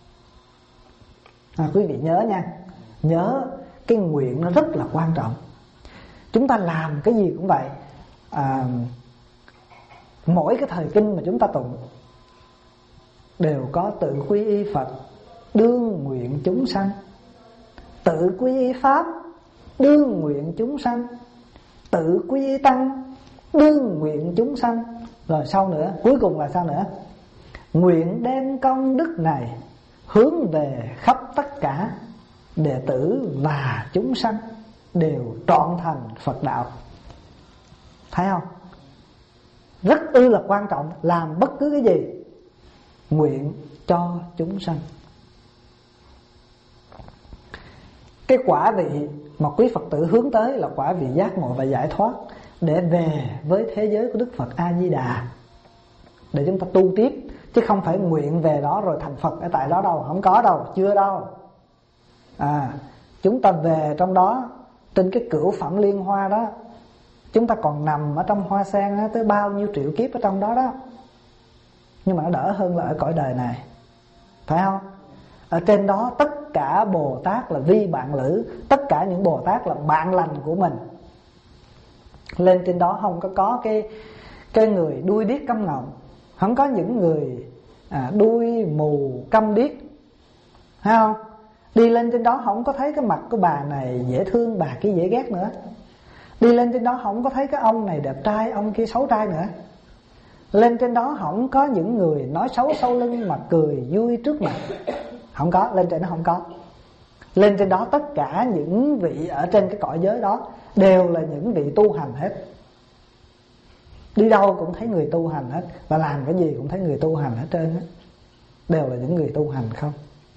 À, quý vị nhớ nha, nhớ cái nguyện nó rất là quan trọng. Chúng ta làm cái gì cũng vậy. À, mỗi cái thời kinh mà chúng ta tụng đều có tự quy y Phật, đương nguyện chúng sanh. Tự quy y Pháp, đương nguyện chúng sanh. Tự quy y Tăng, đương nguyện chúng sanh. Rồi sau nữa, cuối cùng là sao nữa? Nguyện đem công đức này hướng về khắp tất cả đệ tử và chúng sanh đều trọn thành Phật đạo. Thấy không? Rất ư là quan trọng. Làm bất cứ cái gì nguyện cho chúng sanh. Cái quả vị mà quý Phật tử hướng tới là quả vị giác ngộ và giải thoát, để về với thế giới của Đức Phật A Di Đà, để chúng ta tu tiếp. Chứ không phải nguyện về đó rồi thành Phật ở tại đó đâu. Không có đâu, chưa đâu. À, chúng ta về trong đó, trên cái cửu phẩm liên hoa đó, chúng ta còn nằm ở trong hoa sen đó, tới bao nhiêu triệu kiếp ở trong đó đó. Nhưng mà nó đỡ hơn là ở cõi đời này, phải không? Ở trên đó tất cả Bồ Tát là vi bạn lữ, tất cả những Bồ Tát là bạn lành của mình. Lên trên đó không có có cái cái người đuôi điếc câm ngọng, không có những người à, đuôi mù câm điếc, thấy không? Đi lên trên đó không có thấy cái mặt của bà này dễ thương, bà kia dễ ghét nữa. Đi lên trên đó không có thấy cái ông này đẹp trai, ông kia xấu trai nữa. Lên trên đó không có những người nói xấu sau lưng mà cười vui trước mặt. Không có, lên trên đó không có. Lên trên đó tất cả những vị ở trên cái cõi giới đó đều là những vị tu hành hết. Đi đâu cũng thấy người tu hành hết, và làm cái gì cũng thấy người tu hành hết trơn hết. Đều là những người tu hành không.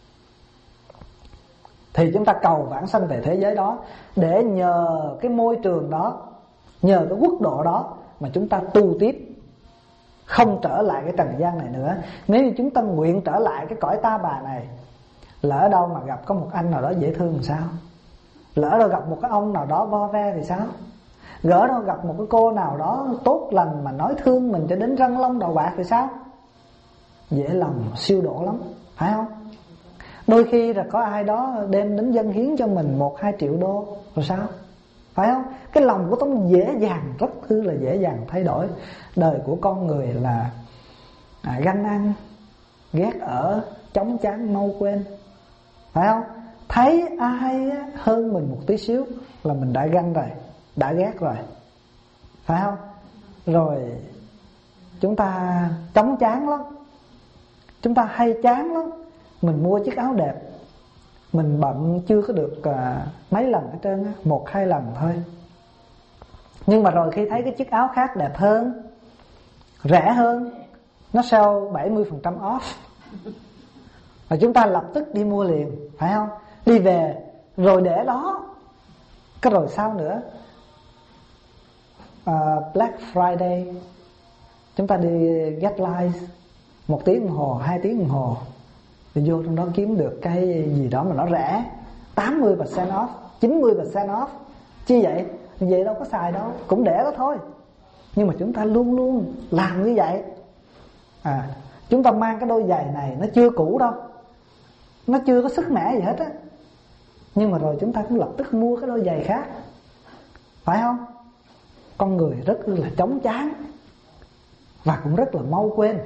Thì chúng ta cầu vãng sanh về thế giới đó, để nhờ cái môi trường đó, nhờ cái quốc độ đó mà chúng ta tu tiếp, không trở lại cái trần gian này nữa. Nếu như chúng ta nguyện trở lại cái cõi ta bà này, lỡ đâu mà gặp có một anh nào đó dễ thương thì sao? Lỡ đâu gặp một cái ông nào đó vo ve thì sao? Lỡ đâu gặp một cái cô nào đó tốt lành mà nói thương mình cho đến răng long đầu bạc thì sao? Dễ lòng siêu độ lắm, phải không? Đôi khi là có ai đó đem đến dâng hiến cho mình một hai triệu đô rồi sao? Phải không? Cái lòng của tôi dễ dàng, rất thứ là dễ dàng thay đổi. Đời của con người là à, ganh ăn, ghét ở, chóng chán, mau quên, phải không? Thấy ai hơn mình một tí xíu là mình đã ganh rồi, đã ghét rồi, phải không? Rồi chúng ta chóng chán lắm, chúng ta hay chán lắm. Mình mua chiếc áo đẹp, mình bận chưa có được à, mấy lần hết trơn á, một hai lần thôi. Nhưng mà rồi khi thấy cái chiếc áo khác đẹp hơn, rẻ hơn, nó sale bảy mươi phần trăm off, và chúng ta lập tức đi mua liền, phải không? Đi về rồi để đó. Cái rồi sao nữa? à, Black Friday, chúng ta đi get live một tiếng đồng hồ, hai tiếng đồng hồ, thì vô trong đó kiếm được cái gì đó mà nó rẻ, tám mươi phần trăm off, chín mươi phần trăm off. Chi vậy? Vậy đâu có xài đâu, cũng để đó thôi. Nhưng mà chúng ta luôn luôn làm như vậy. À, chúng ta mang cái đôi giày này, nó chưa cũ đâu, nó chưa có sức mẻ gì hết á, nhưng mà rồi chúng ta cũng lập tức mua cái đôi giày khác, phải không? Con người rất là chóng chán và cũng rất là mau quên.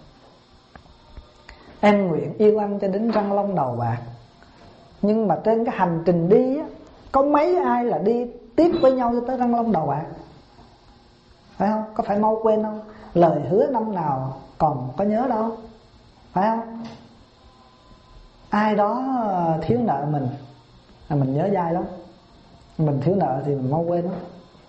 Em nguyện yêu anh cho đến răng long đầu bạc, nhưng mà trên cái hành trình đi á, có mấy ai là đi tiếp với nhau cho tới răng long đầu bạc, phải không? Có phải mau quên không? Lời hứa năm nào còn có nhớ đâu, phải không? Ai đó thiếu nợ mình là mình nhớ dai lắm. Mình thiếu nợ thì mình mau quên lắm.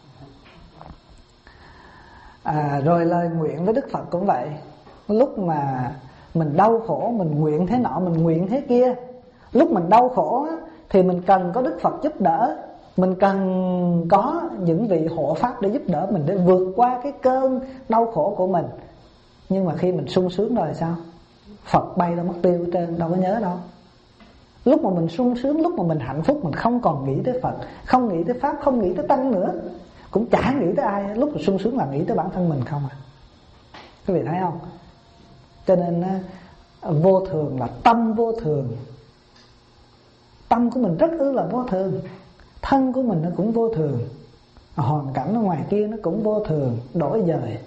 À, rồi lời nguyện với Đức Phật cũng vậy. Lúc mà mình đau khổ, mình nguyện thế nọ, mình nguyện thế kia. Lúc mình đau khổ thì mình cần có Đức Phật giúp đỡ, mình cần có những vị hộ pháp để giúp đỡ mình, để vượt qua cái cơn đau khổ của mình. Nhưng mà khi mình sung sướng rồi sao? Phật bay đâu mất tiêu hết trơn, đâu có nhớ đâu, Lúc mà mình sung sướng, lúc mà mình hạnh phúc, mình không còn nghĩ tới Phật, không nghĩ tới Pháp, không nghĩ tới Tăng nữa, cũng chả nghĩ tới ai. Lúc mà sung sướng là nghĩ tới bản thân mình không à. Quý vị thấy không? Cho nên vô thường là tâm vô thường. Tâm của mình rất ư là vô thường. Thân của mình nó cũng vô thường. Hoàn cảnh ở ngoài kia nó cũng vô thường, đổi dời.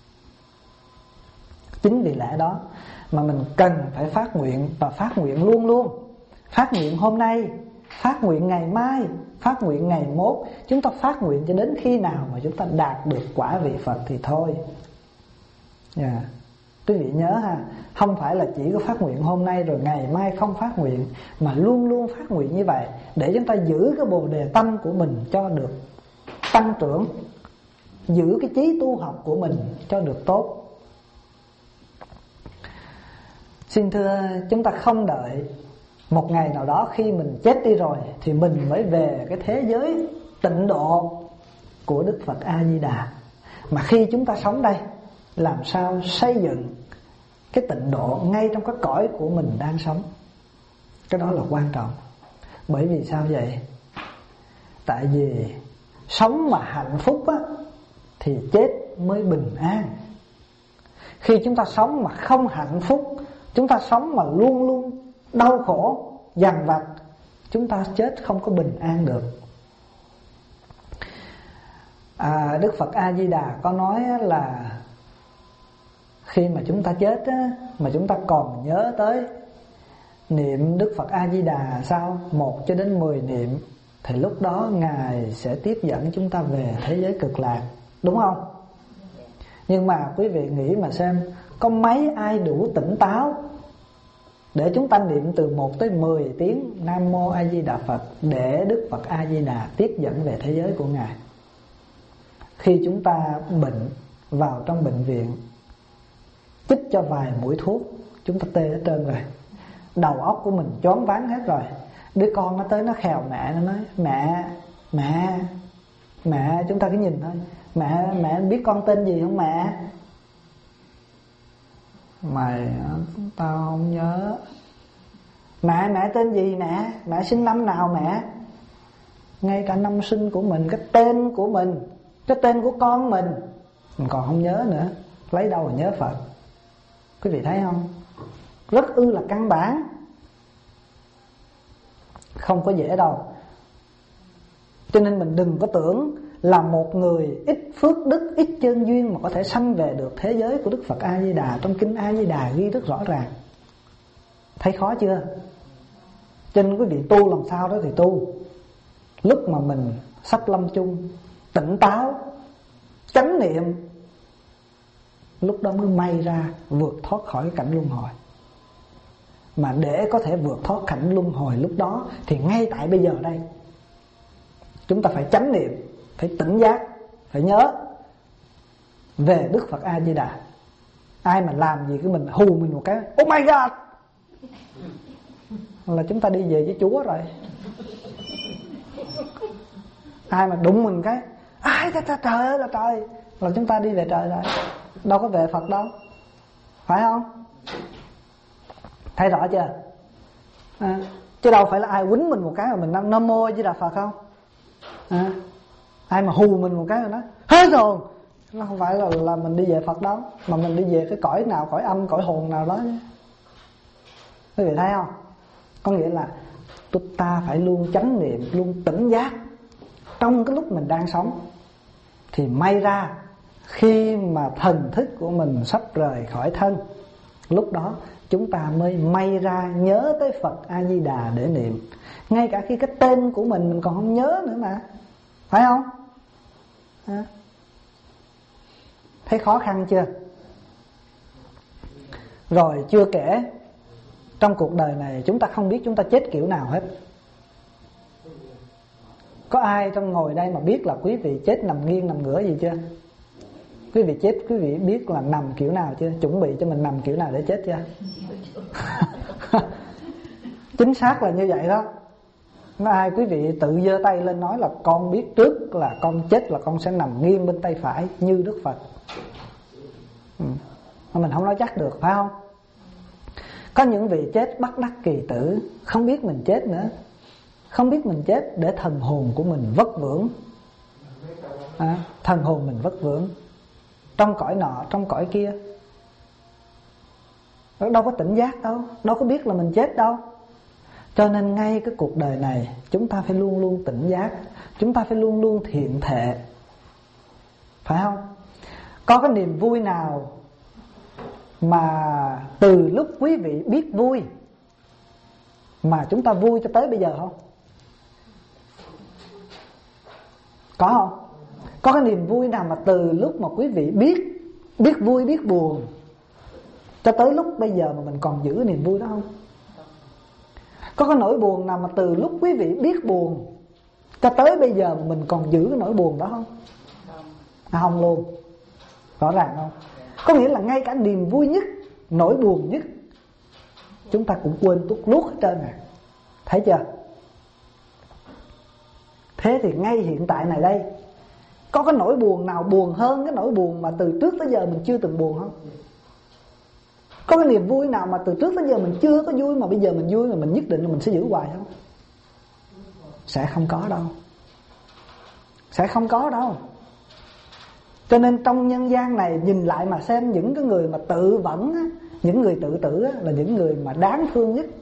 Chính vì lẽ đó mà mình cần phải phát nguyện, và phát nguyện luôn luôn. Phát nguyện hôm nay, phát nguyện ngày mai, phát nguyện ngày mốt. Chúng ta phát nguyện cho đến khi nào mà chúng ta đạt được quả vị Phật thì thôi. Yeah. Quý vị nhớ ha, không phải là chỉ có phát nguyện hôm nay rồi ngày mai không phát nguyện, mà luôn luôn phát nguyện như vậy, để chúng ta giữ cái bồ đề tâm của mình cho được tăng trưởng, giữ cái chí tu học của mình cho được tốt. Xin thưa, chúng ta không đợi một ngày nào đó khi mình chết đi rồi thì mình mới về cái thế giới tịnh độ của Đức Phật A-di-đà. Mà khi chúng ta sống đây, làm sao xây dựng cái tịnh độ ngay trong cái cõi của mình đang sống. Cái đó là quan trọng. Bởi vì sao vậy? Tại vì sống mà hạnh phúc á, thì chết mới bình an. Khi chúng ta sống mà không hạnh phúc, chúng ta sống mà luôn luôn đau khổ, dằn vặt, chúng ta chết không có bình an được. à, Đức Phật A-di-đà có nói là khi mà chúng ta chết á, mà chúng ta còn nhớ tới niệm Đức Phật A-di-đà sao một cho đến mười niệm, thì lúc đó Ngài sẽ tiếp dẫn chúng ta về thế giới cực lạc, đúng không? Nhưng mà quý vị nghĩ mà xem, có mấy ai đủ tỉnh táo để chúng ta niệm từ một tới mười tiếng Nam Mô A Di Đà Phật để Đức Phật A Di Đà tiếp dẫn về thế giới của Ngài. Khi chúng ta bệnh, vào trong bệnh viện, chích cho vài mũi thuốc, chúng ta tê hết trơn rồi, đầu óc của mình choáng váng hết rồi. Đứa con nó tới nó khèo mẹ, nó nói mẹ, mẹ, mẹ, chúng ta cứ nhìn thôi, mẹ, mẹ biết con tên gì không mẹ? Mày, tao không nhớ. Mẹ, mẹ tên gì mẹ? Mẹ sinh năm nào mẹ? Ngay cả năm sinh của mình, cái tên của mình, cái tên của con mình, mình còn không nhớ nữa, lấy đâu mà nhớ Phật? Quý vị thấy không? Rất ư là căn bản, không có dễ đâu. Cho nên mình đừng có tưởng là một người ít phước đức, ít chân duyên mà có thể sanh về được thế giới của Đức Phật A-di-đà. Trong kinh A-di-đà ghi rất rõ ràng. Thấy khó chưa? Cho nên quý vị tu làm sao đó thì tu. Lúc mà mình sắp lâm chung, tỉnh táo, chánh niệm, lúc đó mới may ra vượt thoát khỏi cái cảnh luân hồi. Mà để có thể vượt thoát cảnh luân hồi lúc đó thì ngay tại bây giờ đây, chúng ta phải chánh niệm, phải tỉnh giác, phải nhớ về Đức Phật A-di-đà. Ai mà làm gì cái mình hù mình một cái, oh my god, là chúng ta đi về với Chúa rồi. Ai mà đụng mình cái, ai trời ơi là trời, là chúng ta đi về trời rồi, đâu có về Phật đâu, phải không? Thấy rõ chưa? À, chứ đâu phải là ai quýnh mình một cái mà mình Nam Mô A Di Đà Phật không? À, ai mà hù mình một cái rồi nói hết rồi, nó không phải là là mình đi về Phật đâu, mà mình đi về cái cõi nào, cõi âm, cõi hồn nào đó. Quý vị thấy không? Có nghĩa là chúng ta phải luôn chánh niệm, luôn tỉnh giác trong cái lúc mình đang sống, thì may ra khi mà thần thức của mình sắp rời khỏi thân, lúc đó chúng ta mới may ra nhớ tới Phật A-di-đà để niệm. Ngay cả khi cái tên của mình mình còn không nhớ nữa mà, phải không? À, thấy khó khăn chưa? Rồi chưa kể, trong cuộc đời này chúng ta không biết chúng ta chết kiểu nào hết. Có ai trong ngồi đây mà biết là quý vị chết nằm nghiêng nằm ngửa gì chưa? Quý vị chết, quý vị biết là nằm kiểu nào chưa? Chuẩn bị cho mình nằm kiểu nào để chết chưa? Chính xác là như vậy đó. Có ai quý vị tự giơ tay lên nói là con biết trước là con chết là con sẽ nằm nghiêng bên tay phải như Đức Phật? Ừ. Mà mình không nói chắc được, phải không? Có những vị chết bất đắc kỳ tử, không biết mình chết nữa, không biết mình chết để thần hồn của mình vất vưởng. à, Thần hồn mình vất vưởng trong cõi nọ trong cõi kia, đâu có tỉnh giác đâu, đâu có biết là mình chết đâu. Cho nên ngay cái cuộc đời này chúng ta phải luôn luôn tỉnh giác, chúng ta phải luôn luôn thiện thệ, phải không? Có cái niềm vui nào mà từ lúc quý vị biết vui mà chúng ta vui cho tới bây giờ không? Có không? Có cái niềm vui nào mà từ lúc mà quý vị biết biết vui biết buồn cho tới lúc bây giờ mà mình còn giữ niềm vui đó không? Có cái nỗi buồn nào mà từ lúc quý vị biết buồn cho tới bây giờ mà mình còn giữ cái nỗi buồn đó không? À, không luôn. Rõ ràng không? Có nghĩa là ngay cả niềm vui nhất, nỗi buồn nhất chúng ta cũng quên tuốt luốt hết trơn à. Thấy chưa? Thế thì ngay hiện tại này đây, có cái nỗi buồn nào buồn hơn cái nỗi buồn mà từ trước tới giờ mình chưa từng buồn không? Có cái niềm vui nào mà từ trước tới giờ mình chưa có vui mà bây giờ mình vui mà mình nhất định là mình sẽ giữ hoài không? Sẽ không có đâu. Sẽ không có đâu. Cho nên trong nhân gian này nhìn lại mà xem những cái người mà tự vẫn á, những người tự tử á, là những người mà đáng thương nhất.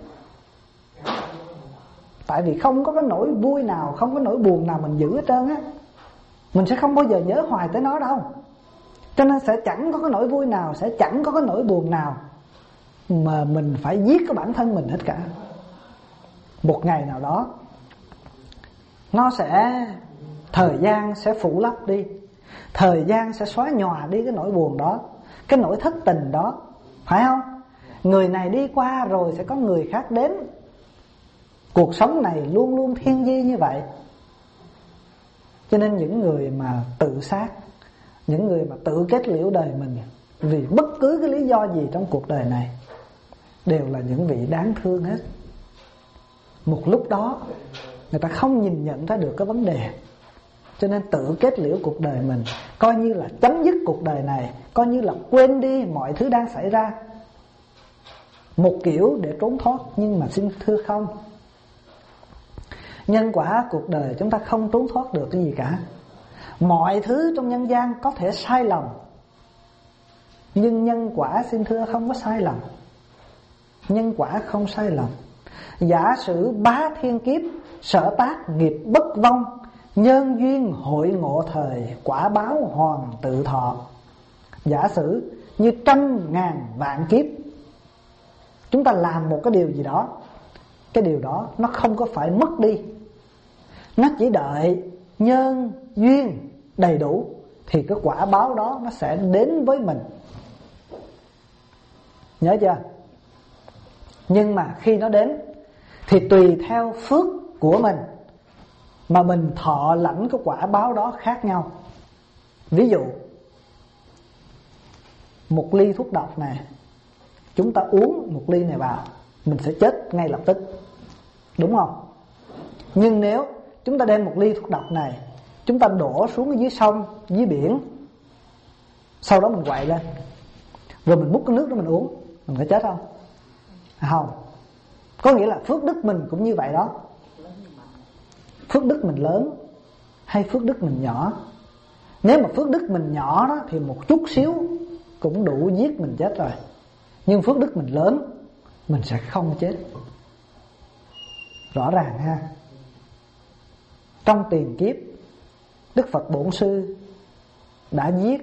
Tại vì không có cái nỗi vui nào, không có nỗi buồn nào mình giữ hết trơn á, mình sẽ không bao giờ nhớ hoài tới nó đâu. Cho nên sẽ chẳng có cái nỗi vui nào, sẽ chẳng có cái nỗi buồn nào mà mình phải giết cái bản thân mình hết cả. Một ngày nào đó nó sẽ, thời gian sẽ phủ lấp đi, thời gian sẽ xóa nhòa đi cái nỗi buồn đó, cái nỗi thất tình đó, phải không? Người này đi qua rồi sẽ có người khác đến. Cuộc sống này luôn luôn thiên di như vậy. Cho nên những người mà tự sát, những người mà tự kết liễu đời mình vì bất cứ cái lý do gì trong cuộc đời này đều là những vị đáng thương hết. Một lúc đó người ta không nhìn nhận ra được cái vấn đề, cho nên tự kết liễu cuộc đời mình, coi như là chấm dứt cuộc đời này, coi như là quên đi mọi thứ đang xảy ra. Một kiểu để trốn thoát, nhưng mà xin thưa không. Nhân quả cuộc đời chúng ta không trốn thoát được cái gì cả. Mọi thứ trong nhân gian có thể sai lầm, nhưng nhân quả xin thưa không có sai lầm. Nhân quả không sai lầm. Giả sử bá thiên kiếp, sở tác nghiệp bất vong, nhân duyên hội ngộ thời, quả báo hoàn tự thọ. Giả sử như trăm ngàn vạn kiếp chúng ta làm một cái điều gì đó, cái điều đó nó không có phải mất đi, nó chỉ đợi nhân duyên đầy đủ thì cái quả báo đó nó sẽ đến với mình. Nhớ chưa? Nhưng mà khi nó đến thì tùy theo phước của mình mà mình thọ lãnh cái quả báo đó khác nhau. Ví dụ một ly thuốc độc này, chúng ta uống một ly này vào, mình sẽ chết ngay lập tức, đúng không? Nhưng nếu chúng ta đem một ly thuốc độc này, chúng ta đổ xuống ở dưới sông, dưới biển, sau đó mình quậy lên, rồi mình múc cái nước đó mình uống, mình phải chết không? Không. Có nghĩa là phước đức mình cũng như vậy đó. Phước đức mình lớn hay phước đức mình nhỏ. Nếu mà phước đức mình nhỏ đó thì một chút xíu cũng đủ giết mình chết rồi. Nhưng phước đức mình lớn, mình sẽ không chết. Rõ ràng ha. Trong tiền kiếp, Đức Phật Bổn Sư đã giết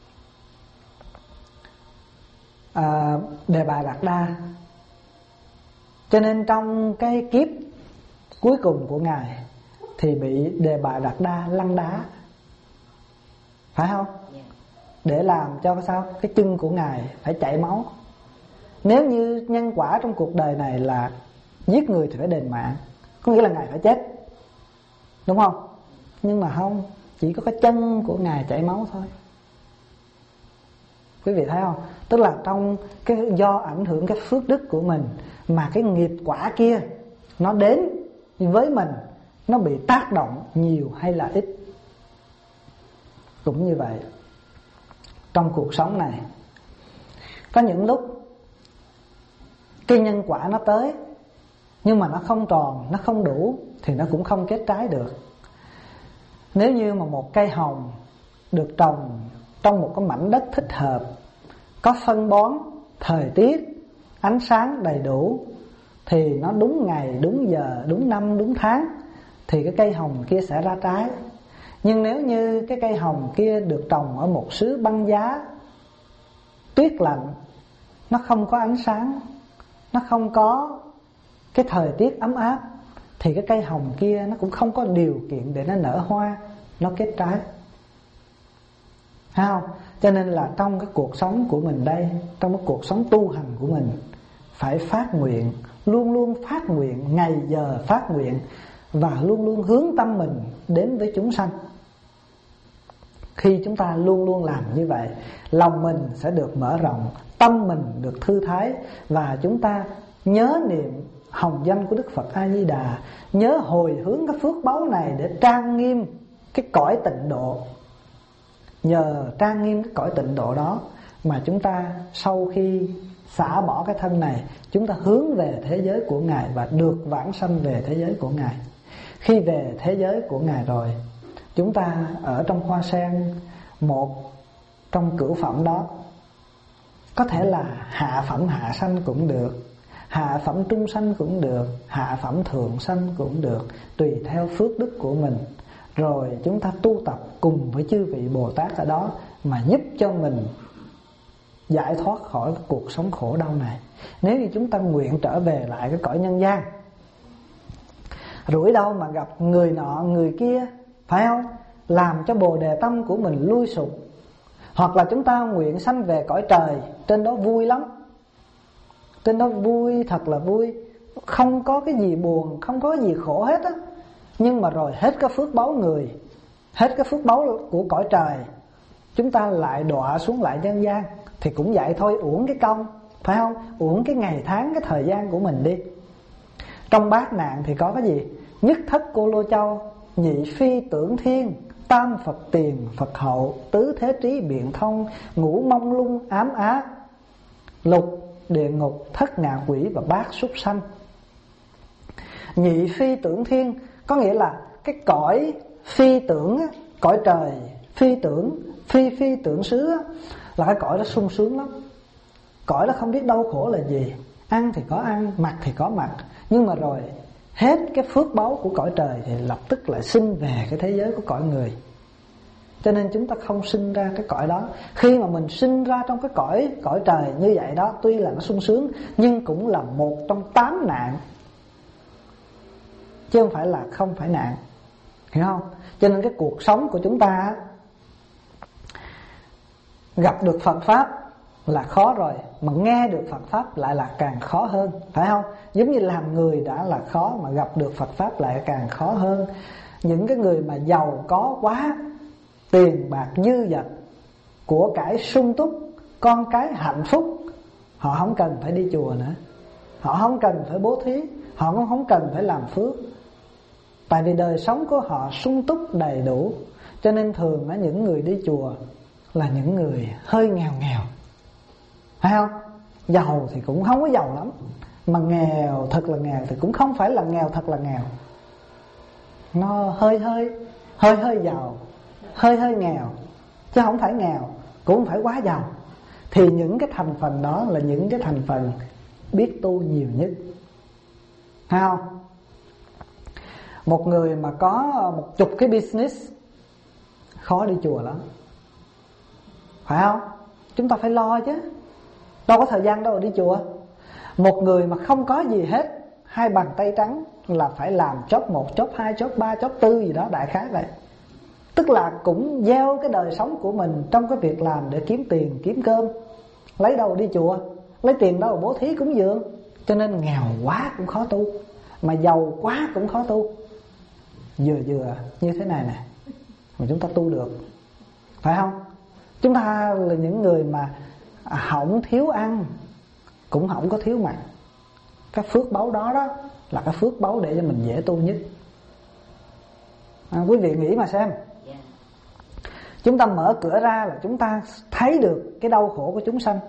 à, Đề Bà Đạt Đa. Cho nên trong cái kiếp cuối cùng của Ngài thì bị Đề Bà Đạt Đa lăn đá, phải không? Để làm cho sao cái chân của Ngài phải chảy máu. Nếu như nhân quả trong cuộc đời này là giết người thì phải đền mạng, có nghĩa là Ngài phải chết, đúng không? Nhưng mà không, chỉ có cái chân của Ngài chảy máu thôi. Quý vị thấy không? Tức là trong cái do ảnh hưởng cái phước đức của mình mà cái nghiệp quả kia nó đến với mình, nó bị tác động nhiều hay là ít. Cũng như vậy, trong cuộc sống này có những lúc cái nhân quả nó tới, nhưng mà nó không tròn, nó không đủ thì nó cũng không kết trái được. Nếu như mà một cây hồng được trồng trong một cái mảnh đất thích hợp, có phân bón, thời tiết, ánh sáng đầy đủ, thì nó đúng ngày, đúng giờ, đúng năm, đúng tháng, thì cái cây hồng kia sẽ ra trái. Nhưng nếu như cái cây hồng kia được trồng ở một xứ băng giá, tuyết lạnh, nó không có ánh sáng, nó không có cái thời tiết ấm áp, thì cái cây hồng kia nó cũng không có điều kiện để nó nở hoa, nó kết trái. Thấy không? Cho nên là trong cái cuộc sống của mình đây, trong cái cuộc sống tu hành của mình, phải phát nguyện, luôn luôn phát nguyện, ngày giờ phát nguyện, và luôn luôn hướng tâm mình đến với chúng sanh. Khi chúng ta luôn luôn làm như vậy, lòng mình sẽ được mở rộng, tâm mình được thư thái, và chúng ta nhớ niệm hồng danh của Đức Phật A Di Đà, nhớ hồi hướng cái phước báu này để trang nghiêm cái cõi tịnh độ. Nhờ trang nghiêm cái cõi tịnh độ đó mà chúng ta sau khi xả bỏ cái thân này, chúng ta hướng về thế giới của Ngài và được vãng sanh về thế giới của Ngài. Khi về thế giới của Ngài rồi, chúng ta ở trong hoa sen, một trong cửu phẩm đó, có thể là hạ phẩm hạ sanh cũng được, hạ phẩm trung sanh cũng được, hạ phẩm thượng sanh cũng được, tùy theo phước đức của mình. Rồi chúng ta tu tập cùng với chư vị Bồ Tát ở đó mà giúp cho mình giải thoát khỏi cuộc sống khổ đau này. Nếu như chúng ta nguyện trở về lại cái cõi nhân gian, rủi đâu mà gặp người nọ người kia, phải không? Làm cho bồ đề tâm của mình lui sụp. Hoặc là chúng ta nguyện sanh về cõi trời, trên đó vui lắm, trên đó vui, thật là vui, không có cái gì buồn, không có gì khổ hết á. Nhưng mà rồi hết cái phước báu người, hết cái phước báu của cõi trời, chúng ta lại đọa xuống lại nhân gian, thì cũng vậy thôi, uổng cái công, phải không? Uổng cái ngày tháng, cái thời gian của mình đi. Trong bát nạn thì có cái gì? Nhất thất cô lô châu, nhị phi tưởng thiên, tam Phật tiền Phật hậu, tứ thế trí biện thông, ngũ mông lung ám á, lục địa ngục, thất ngạ quỷ và bát súc sanh. Nhị phi tưởng thiên có nghĩa là cái cõi phi tưởng, cõi trời phi tưởng, phi phi tưởng xứ là cái cõi đó sung sướng lắm. Cõi đó không biết đau khổ là gì, ăn thì có ăn, mặc thì có mặc. Nhưng mà rồi hết cái phước báu của cõi trời thì lập tức lại sinh về cái thế giới của cõi người. Cho nên chúng ta không sinh ra cái cõi đó. Khi mà mình sinh ra trong cái cõi cõi trời như vậy đó, tuy là nó sung sướng nhưng cũng là một trong tám nạn, chứ không phải là không phải nạn, hiểu không? Cho nên cái cuộc sống của chúng ta gặp được Phật Pháp là khó rồi, mà nghe được Phật Pháp lại là càng khó hơn, phải không? Giống như làm người đã là khó, mà gặp được Phật Pháp lại càng khó hơn. Những cái người mà giàu có quá, tiền bạc dư dật, của cải sung túc, con cái hạnh phúc, họ không cần phải đi chùa nữa, họ không cần phải bố thí, họ cũng không cần phải làm phước. Tại vì đời sống của họ sung túc đầy đủ. Cho nên thường á, những người đi chùa là những người hơi nghèo nghèo, phải không? Giàu thì cũng không có giàu lắm, mà nghèo thật là nghèo thì cũng không phải là nghèo thật là nghèo. Nó hơi hơi hơi hơi giàu, hơi hơi nghèo, chứ không phải nghèo, cũng không phải quá giàu. Thì những cái thành phần đó là những cái thành phần biết tu nhiều nhất, phải không? Một người mà có một chục cái business khó đi chùa lắm, phải không? Chúng ta phải lo chứ, đâu có thời gian đâu đi chùa. Một người mà không có gì hết, hai bàn tay trắng, là phải làm job một, job hai, job ba, job tư gì đó, đại khái vậy. Tức là cũng gieo cái đời sống của mình trong cái việc làm để kiếm tiền, kiếm cơm. Lấy đâu đi chùa, lấy tiền đâu bố thí cúng dường. Cho nên nghèo quá cũng khó tu, mà giàu quá cũng khó tu. Vừa vừa như thế này nè mà chúng ta tu được, phải không? Chúng ta là những người mà không thiếu ăn, cũng không có thiếu mặc. Cái phước báu đó đó là cái phước báu để cho mình dễ tu nhất. À, quý vị nghĩ mà xem, chúng ta mở cửa ra là chúng ta thấy được cái đau khổ của chúng sanh.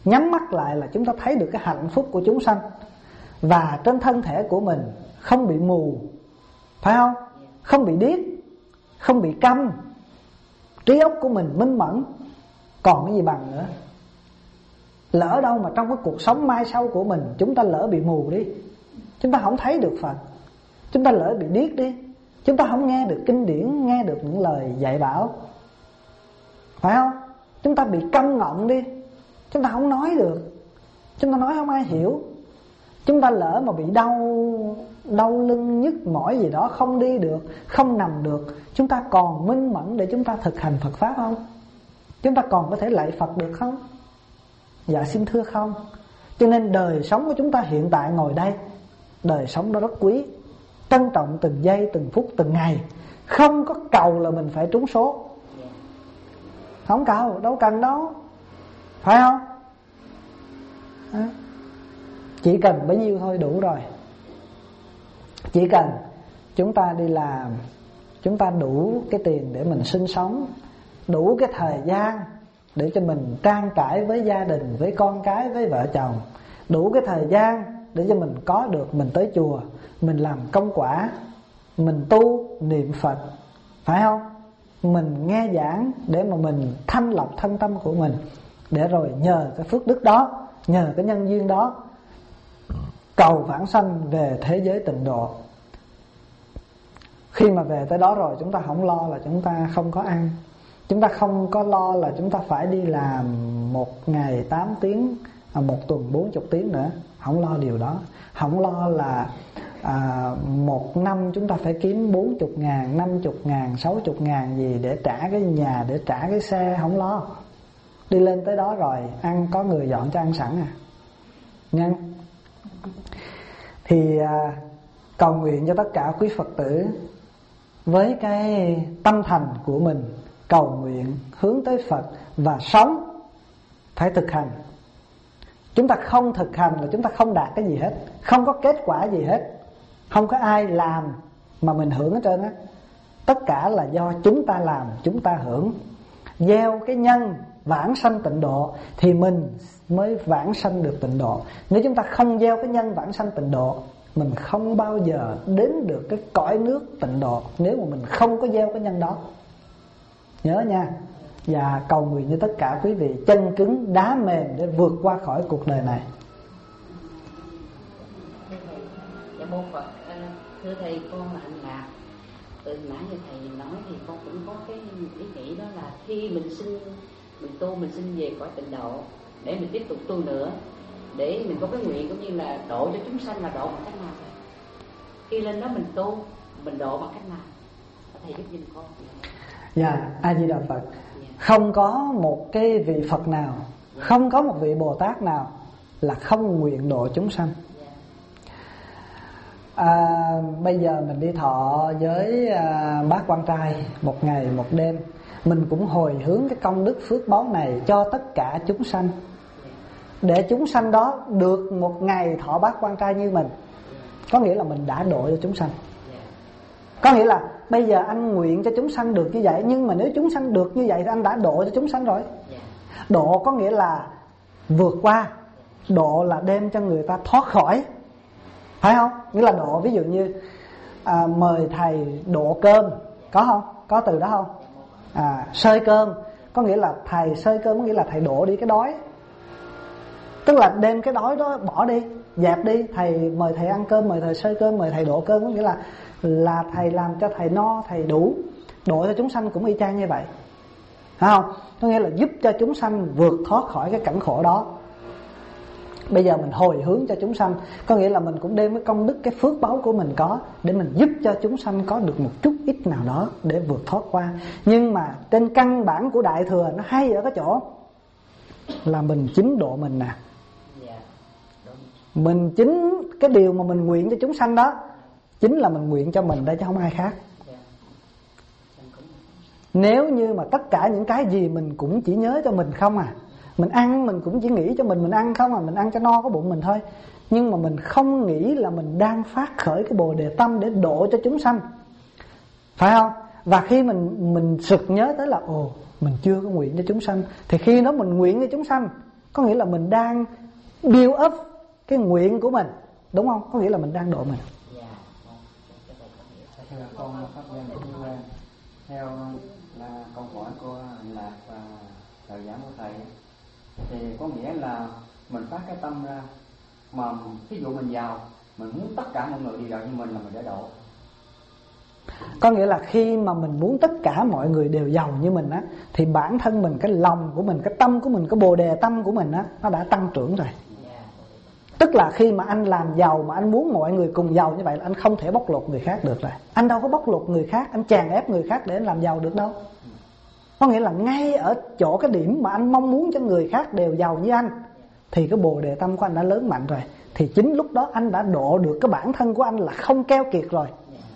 Nhắm mắt lại là chúng ta thấy được cái hạnh phúc của chúng sanh. Và trên thân thể của mình không bị mù, phải không? Không bị điếc, không bị câm. Trí óc của mình minh mẫn, còn cái gì bằng nữa. Lỡ đâu mà trong cái cuộc sống mai sau của mình chúng ta lỡ bị mù đi, chúng ta không thấy được Phật, chúng ta lỡ bị điếc đi, chúng ta không nghe được kinh điển, nghe được những lời dạy bảo, phải không? Chúng ta bị câm ngọng đi, chúng ta không nói được, chúng ta nói không ai hiểu. Chúng ta lỡ mà bị đau đau lưng, nhức mỏi gì đó, không đi được, không nằm được, chúng ta còn minh mẫn để chúng ta thực hành Phật Pháp không? Chúng ta còn có thể lạy Phật được không? Dạ xin thưa không. Cho nên đời sống của chúng ta hiện tại ngồi đây, đời sống đó rất quý. Trân trọng từng giây, từng phút, từng ngày. Không có cầu là mình phải trúng số. Không cầu, đâu cần đâu, phải không? À, chỉ cần bấy nhiêu thôi đủ rồi. Chỉ cần chúng ta đi làm, chúng ta đủ cái tiền để mình sinh sống, đủ cái thời gian để cho mình trang trải với gia đình, với con cái, với vợ chồng, đủ cái thời gian để cho mình có được, mình tới chùa, mình làm công quả, mình tu niệm Phật, phải không? Mình nghe giảng để mà mình thanh lọc thân tâm của mình, để rồi nhờ cái phước đức đó, nhờ cái nhân duyên đó cầu vãng sanh về thế giới tịnh độ. Khi mà về tới đó rồi, chúng ta không lo là chúng ta không có ăn, chúng ta không có lo là chúng ta phải đi làm một ngày tám tiếng, một tuần bốn mươi tiếng nữa. Không lo điều đó. Không lo là à, một năm chúng ta phải kiếm bốn mươi ngàn, năm mươi ngàn, sáu mươi ngàn gì để trả cái nhà, để trả cái xe. Không lo. Đi lên tới đó rồi, ăn có người dọn cho ăn sẵn à. Nhân thì à, cầu nguyện cho tất cả quý Phật tử với cái tâm thành của mình, cầu nguyện hướng tới Phật và sống phải thực hành. Chúng ta không thực hành là chúng ta không đạt cái gì hết, không có kết quả gì hết. Không có ai làm mà mình hưởng hết trơn á. Tất cả là do chúng ta làm, chúng ta hưởng. Gieo cái nhân vãng sanh tịnh độ thì mình mới vãng sanh được tịnh độ. Nếu chúng ta không gieo cái nhân vãng sanh tịnh độ, mình không bao giờ đến được cái cõi nước tịnh độ, nếu mà mình không có gieo cái nhân đó. Nhớ nha. Và cầu nguyện cho tất cả quý vị chân cứng đá mềm để vượt qua khỏi cuộc đời này. Dạ mô Phật. Thưa thầy, con là anh Lạc. Từ nãy như thầy nói thì con cũng có cái ý nghĩ đó là khi mình sinh, mình tu, mình sinh về cõi tịnh độ để mình tiếp tục tu nữa, để mình có cái nguyện cũng như là độ cho chúng sanh, là độ bằng cách nào thầy? Khi lên đó mình tu, mình độ bằng cách nào? Thầy giúp giùm con. Dạ, A Di Đà Phật. Không có một cái vị Phật nào, không có một vị Bồ Tát nào là không nguyện độ chúng sanh. à, Bây giờ mình đi thọ với à, bác quan trai một ngày một đêm, mình cũng hồi hướng cái công đức phước báu này cho tất cả chúng sanh, để chúng sanh đó được một ngày thọ bát quan trai như mình. Có nghĩa là mình đã độ cho chúng sanh. Có nghĩa là bây giờ anh nguyện cho chúng sanh được như vậy, nhưng mà nếu chúng sanh được như vậy thì anh đã độ cho chúng sanh rồi. Độ có nghĩa là vượt qua, độ là đem cho người ta thoát khỏi, phải không? Nghĩa là độ, ví dụ như à, mời thầy độ cơm, có không? Có từ đó không? À, xơi cơm, có nghĩa là thầy xơi cơm, có nghĩa là thầy độ đi cái đói. Tức là đem cái đói đó bỏ đi, dẹp đi. Thầy mời thầy ăn cơm, mời thầy xơi cơm, mời thầy độ cơm, có nghĩa là là thầy làm cho thầy no, thầy đủ. Độ cho chúng sanh cũng y chang như vậy, phải không? Có nghĩa là giúp cho chúng sanh vượt thoát khỏi cái cảnh khổ đó. Bây giờ mình hồi hướng cho chúng sanh, có nghĩa là mình cũng đem cái công đức, cái phước báu của mình có, để mình giúp cho chúng sanh có được một chút ít nào đó để vượt thoát qua. Nhưng mà trên căn bản của Đại Thừa nó hay ở cái chỗ là mình chính độ mình nè. Mình chính cái điều mà mình nguyện cho chúng sanh đó, chính là mình nguyện cho mình đây chứ không ai khác. Nếu như mà tất cả những cái gì mình cũng chỉ nhớ cho mình không à, mình ăn mình cũng chỉ nghĩ cho mình, mình ăn không à, mình ăn cho no cái bụng mình thôi, nhưng mà mình không nghĩ là mình đang phát khởi cái Bồ Đề tâm để độ cho chúng sanh, phải không? Và khi mình mình sực nhớ tới là ồ, mình chưa có nguyện cho chúng sanh, thì khi đó mình nguyện cho chúng sanh, Có nghĩa là mình đang build up cái nguyện của mình, đúng không? Có nghĩa là mình đang độ mình. Con pháp danh cũng theo là câu hỏi của anh Lạc và lời giảng của thầy, thì có nghĩa là mình phát cái tâm ra, mà ví dụ mình giàu, mình muốn tất cả mọi người đi vào như mình là mình để độ. Có nghĩa là khi mà mình muốn tất cả mọi người đều giàu như mình á, thì bản thân mình, cái lòng của mình, cái tâm của mình, cái bồ đề tâm của mình á, nó đã tăng trưởng rồi. Tức là khi mà anh làm giàu mà anh muốn mọi người cùng giàu như vậy là anh không thể bóc lột người khác được rồi. Anh đâu có bóc lột người khác, anh chèn ép người khác để anh làm giàu được đâu. Có nghĩa là ngay ở chỗ cái điểm mà anh mong muốn cho người khác đều giàu như anh, thì cái bồ đề tâm của anh đã lớn mạnh rồi. Thì chính lúc đó anh đã độ được cái bản thân của anh là không keo kiệt rồi.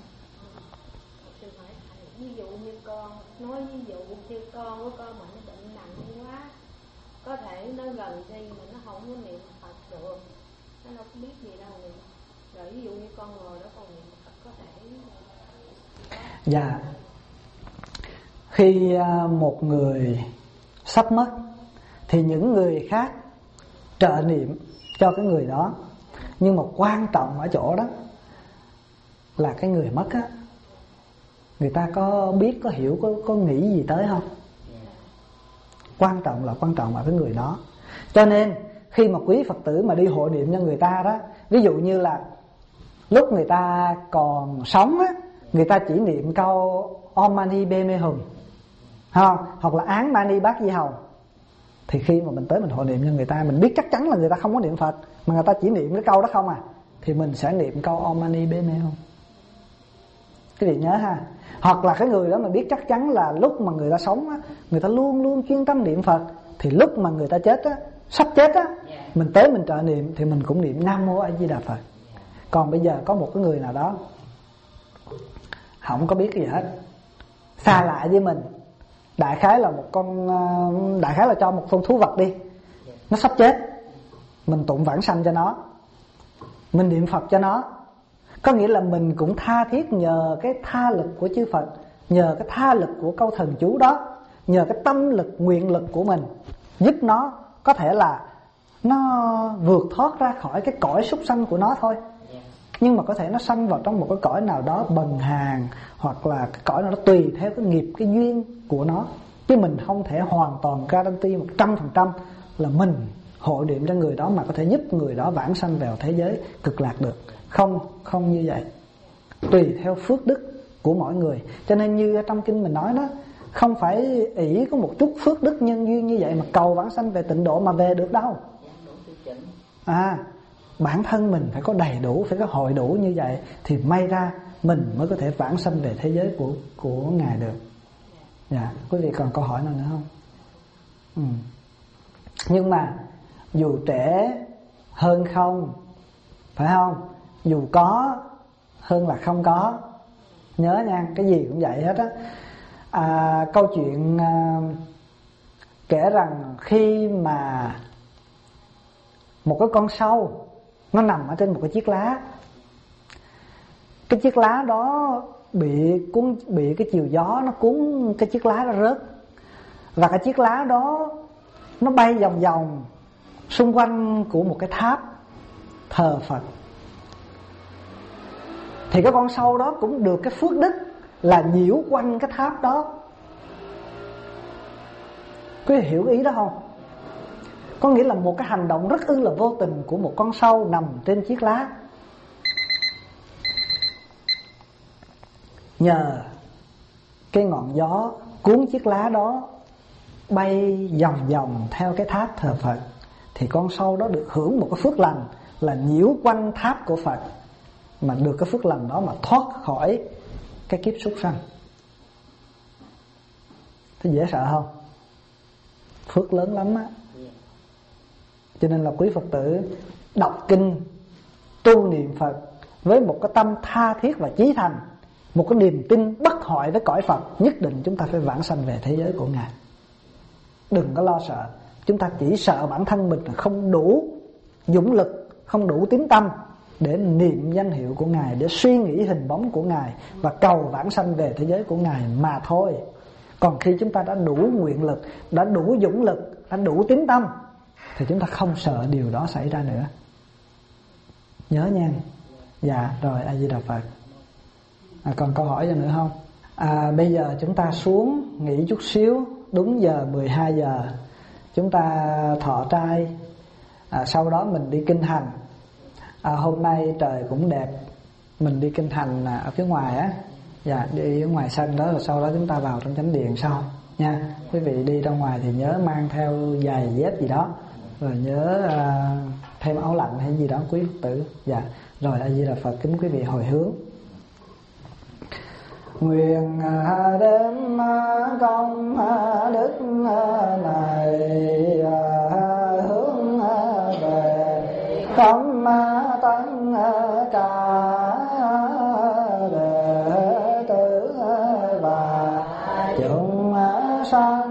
Ví dụ như con, nói ví dụ như con của con mà nó bệnh nặng quá, có thể nó gần đi mà nó không có niệm Phật được, nó đâu có biết gì đâu. Rồi ví dụ như con ngồi đó con niệm Phật có thể. Dạ. Khi một người sắp mất thì những người khác trợ niệm cho cái người đó. Nhưng mà quan trọng ở chỗ đó là cái người mất á, người ta có biết, có hiểu, có, có nghĩ gì tới không? Quan trọng là quan trọng ở cái người đó. Cho nên khi mà quý Phật tử mà đi hộ niệm cho người ta đó, ví dụ như là lúc người ta còn sống á, người ta chỉ niệm câu Om Mani Padme Hum, không? Hoặc là Án Mani Bát Di Hầu. Thì khi mà mình tới mình hộ niệm cho người ta, mình biết chắc chắn là người ta không có niệm Phật, mà người ta chỉ niệm cái câu đó không à, thì mình sẽ niệm câu Om Mani Padme Hum. Cái gì nhớ ha. Hoặc là cái người đó mà biết chắc chắn là lúc mà người ta sống á, người ta luôn luôn chuyên tâm niệm Phật, thì lúc mà người ta chết á, sắp chết á, mình tới mình trợ niệm thì mình cũng niệm Nam Mô A Di Đà Phật. Còn bây giờ có một cái người nào đó không có biết cái gì hết, xa lạ với mình, đại khái là một con, đại khái là cho một con thú vật đi, nó sắp chết, mình tụng vãng sanh cho nó, mình niệm Phật cho nó. Có nghĩa là mình cũng tha thiết nhờ cái tha lực của chư Phật, nhờ cái tha lực của câu thần chú đó, nhờ cái tâm lực, nguyện lực của mình, giúp nó có thể là nó vượt thoát ra khỏi cái cõi súc sanh của nó thôi. Nhưng mà có thể nó sanh vào trong một cái cõi nào đó bần hàn, hoặc là cái cõi nào đó tùy theo cái nghiệp, cái duyên của nó. Chứ mình không thể hoàn toàn guarantee một trăm phần trăm là mình hộ niệm cho người đó mà có thể giúp người đó vãng sanh vào thế giới cực lạc được. Không, không như vậy. Tùy theo phước đức của mỗi người. Cho nên như trong kinh mình nói đó, không phải ỷ có một chút phước đức nhân duyên như vậy mà cầu vãng sanh về tịnh độ mà về được đâu. À, bản thân mình phải có đầy đủ, phải có hội đủ như vậy thì may ra mình mới có thể vãng sanh về thế giới của của Ngài được. Dạ, quý vị còn câu hỏi nào nữa không? Ừ. Nhưng mà dù trễ hơn không, phải không? Dù có hơn là không có. Nhớ nha, cái gì cũng vậy hết á. À, câu chuyện à, kể rằng khi mà một cái con sâu nó nằm ở trên một cái chiếc lá, cái chiếc lá đó bị cuốn, bị cái chiều gió nó cuốn cái chiếc lá đó rớt, và cái chiếc lá đó nó bay vòng vòng xung quanh của một cái tháp thờ Phật. Thì cái con sâu đó cũng được cái phước đức là nhiễu quanh cái tháp đó. Quý vị hiểu ý đó không? Có nghĩa là một cái hành động rất ư là vô tình của một con sâu nằm trên chiếc lá. Nhờ cái ngọn gió cuốn chiếc lá đó bay vòng vòng theo cái tháp thờ Phật, thì con sâu đó được hưởng một cái phước lành là nhiễu quanh tháp của Phật, mà được cái phước lành đó mà thoát khỏi cái kiếp súc sanh. Thế dễ sợ không? Phước lớn lắm á. Cho nên là quý Phật tử đọc kinh, tu niệm Phật với một cái tâm tha thiết và chí thành, một cái niềm tin bất hoại với cõi Phật, nhất định chúng ta phải vãng sanh về thế giới của Ngài. Đừng có lo sợ. Chúng ta chỉ sợ bản thân mình không đủ dũng lực, không đủ tín tâm để niệm danh hiệu của Ngài, để suy nghĩ hình bóng của Ngài và cầu vãng sanh về thế giới của Ngài mà thôi. Còn khi chúng ta đã đủ nguyện lực, đã đủ dũng lực, đã đủ tín tâm, thì chúng ta không sợ điều đó xảy ra nữa. Nhớ nha. Dạ rồi, A Di Đà Phật. À, còn câu hỏi gì nữa không? À, bây giờ chúng ta xuống nghỉ chút xíu. Đúng giờ mười hai giờ chúng ta thọ trai. à, Sau đó mình đi kinh hành. à, Hôm nay trời cũng đẹp, mình đi kinh hành ở phía ngoài á. Dạ, đi ở ngoài sân đó, rồi sau đó chúng ta vào trong chánh điện sau nha. Quý vị đi ra ngoài thì nhớ mang theo giày dép gì đó, rồi nhớ à, thêm áo lạnh hay gì đó quý Phật tử. Dạ rồi, A Di Đà Phật. Kính quý vị hồi hướng. Nguyện đem công đức này hướng về khắp tất cả đệ tử và chúng sanh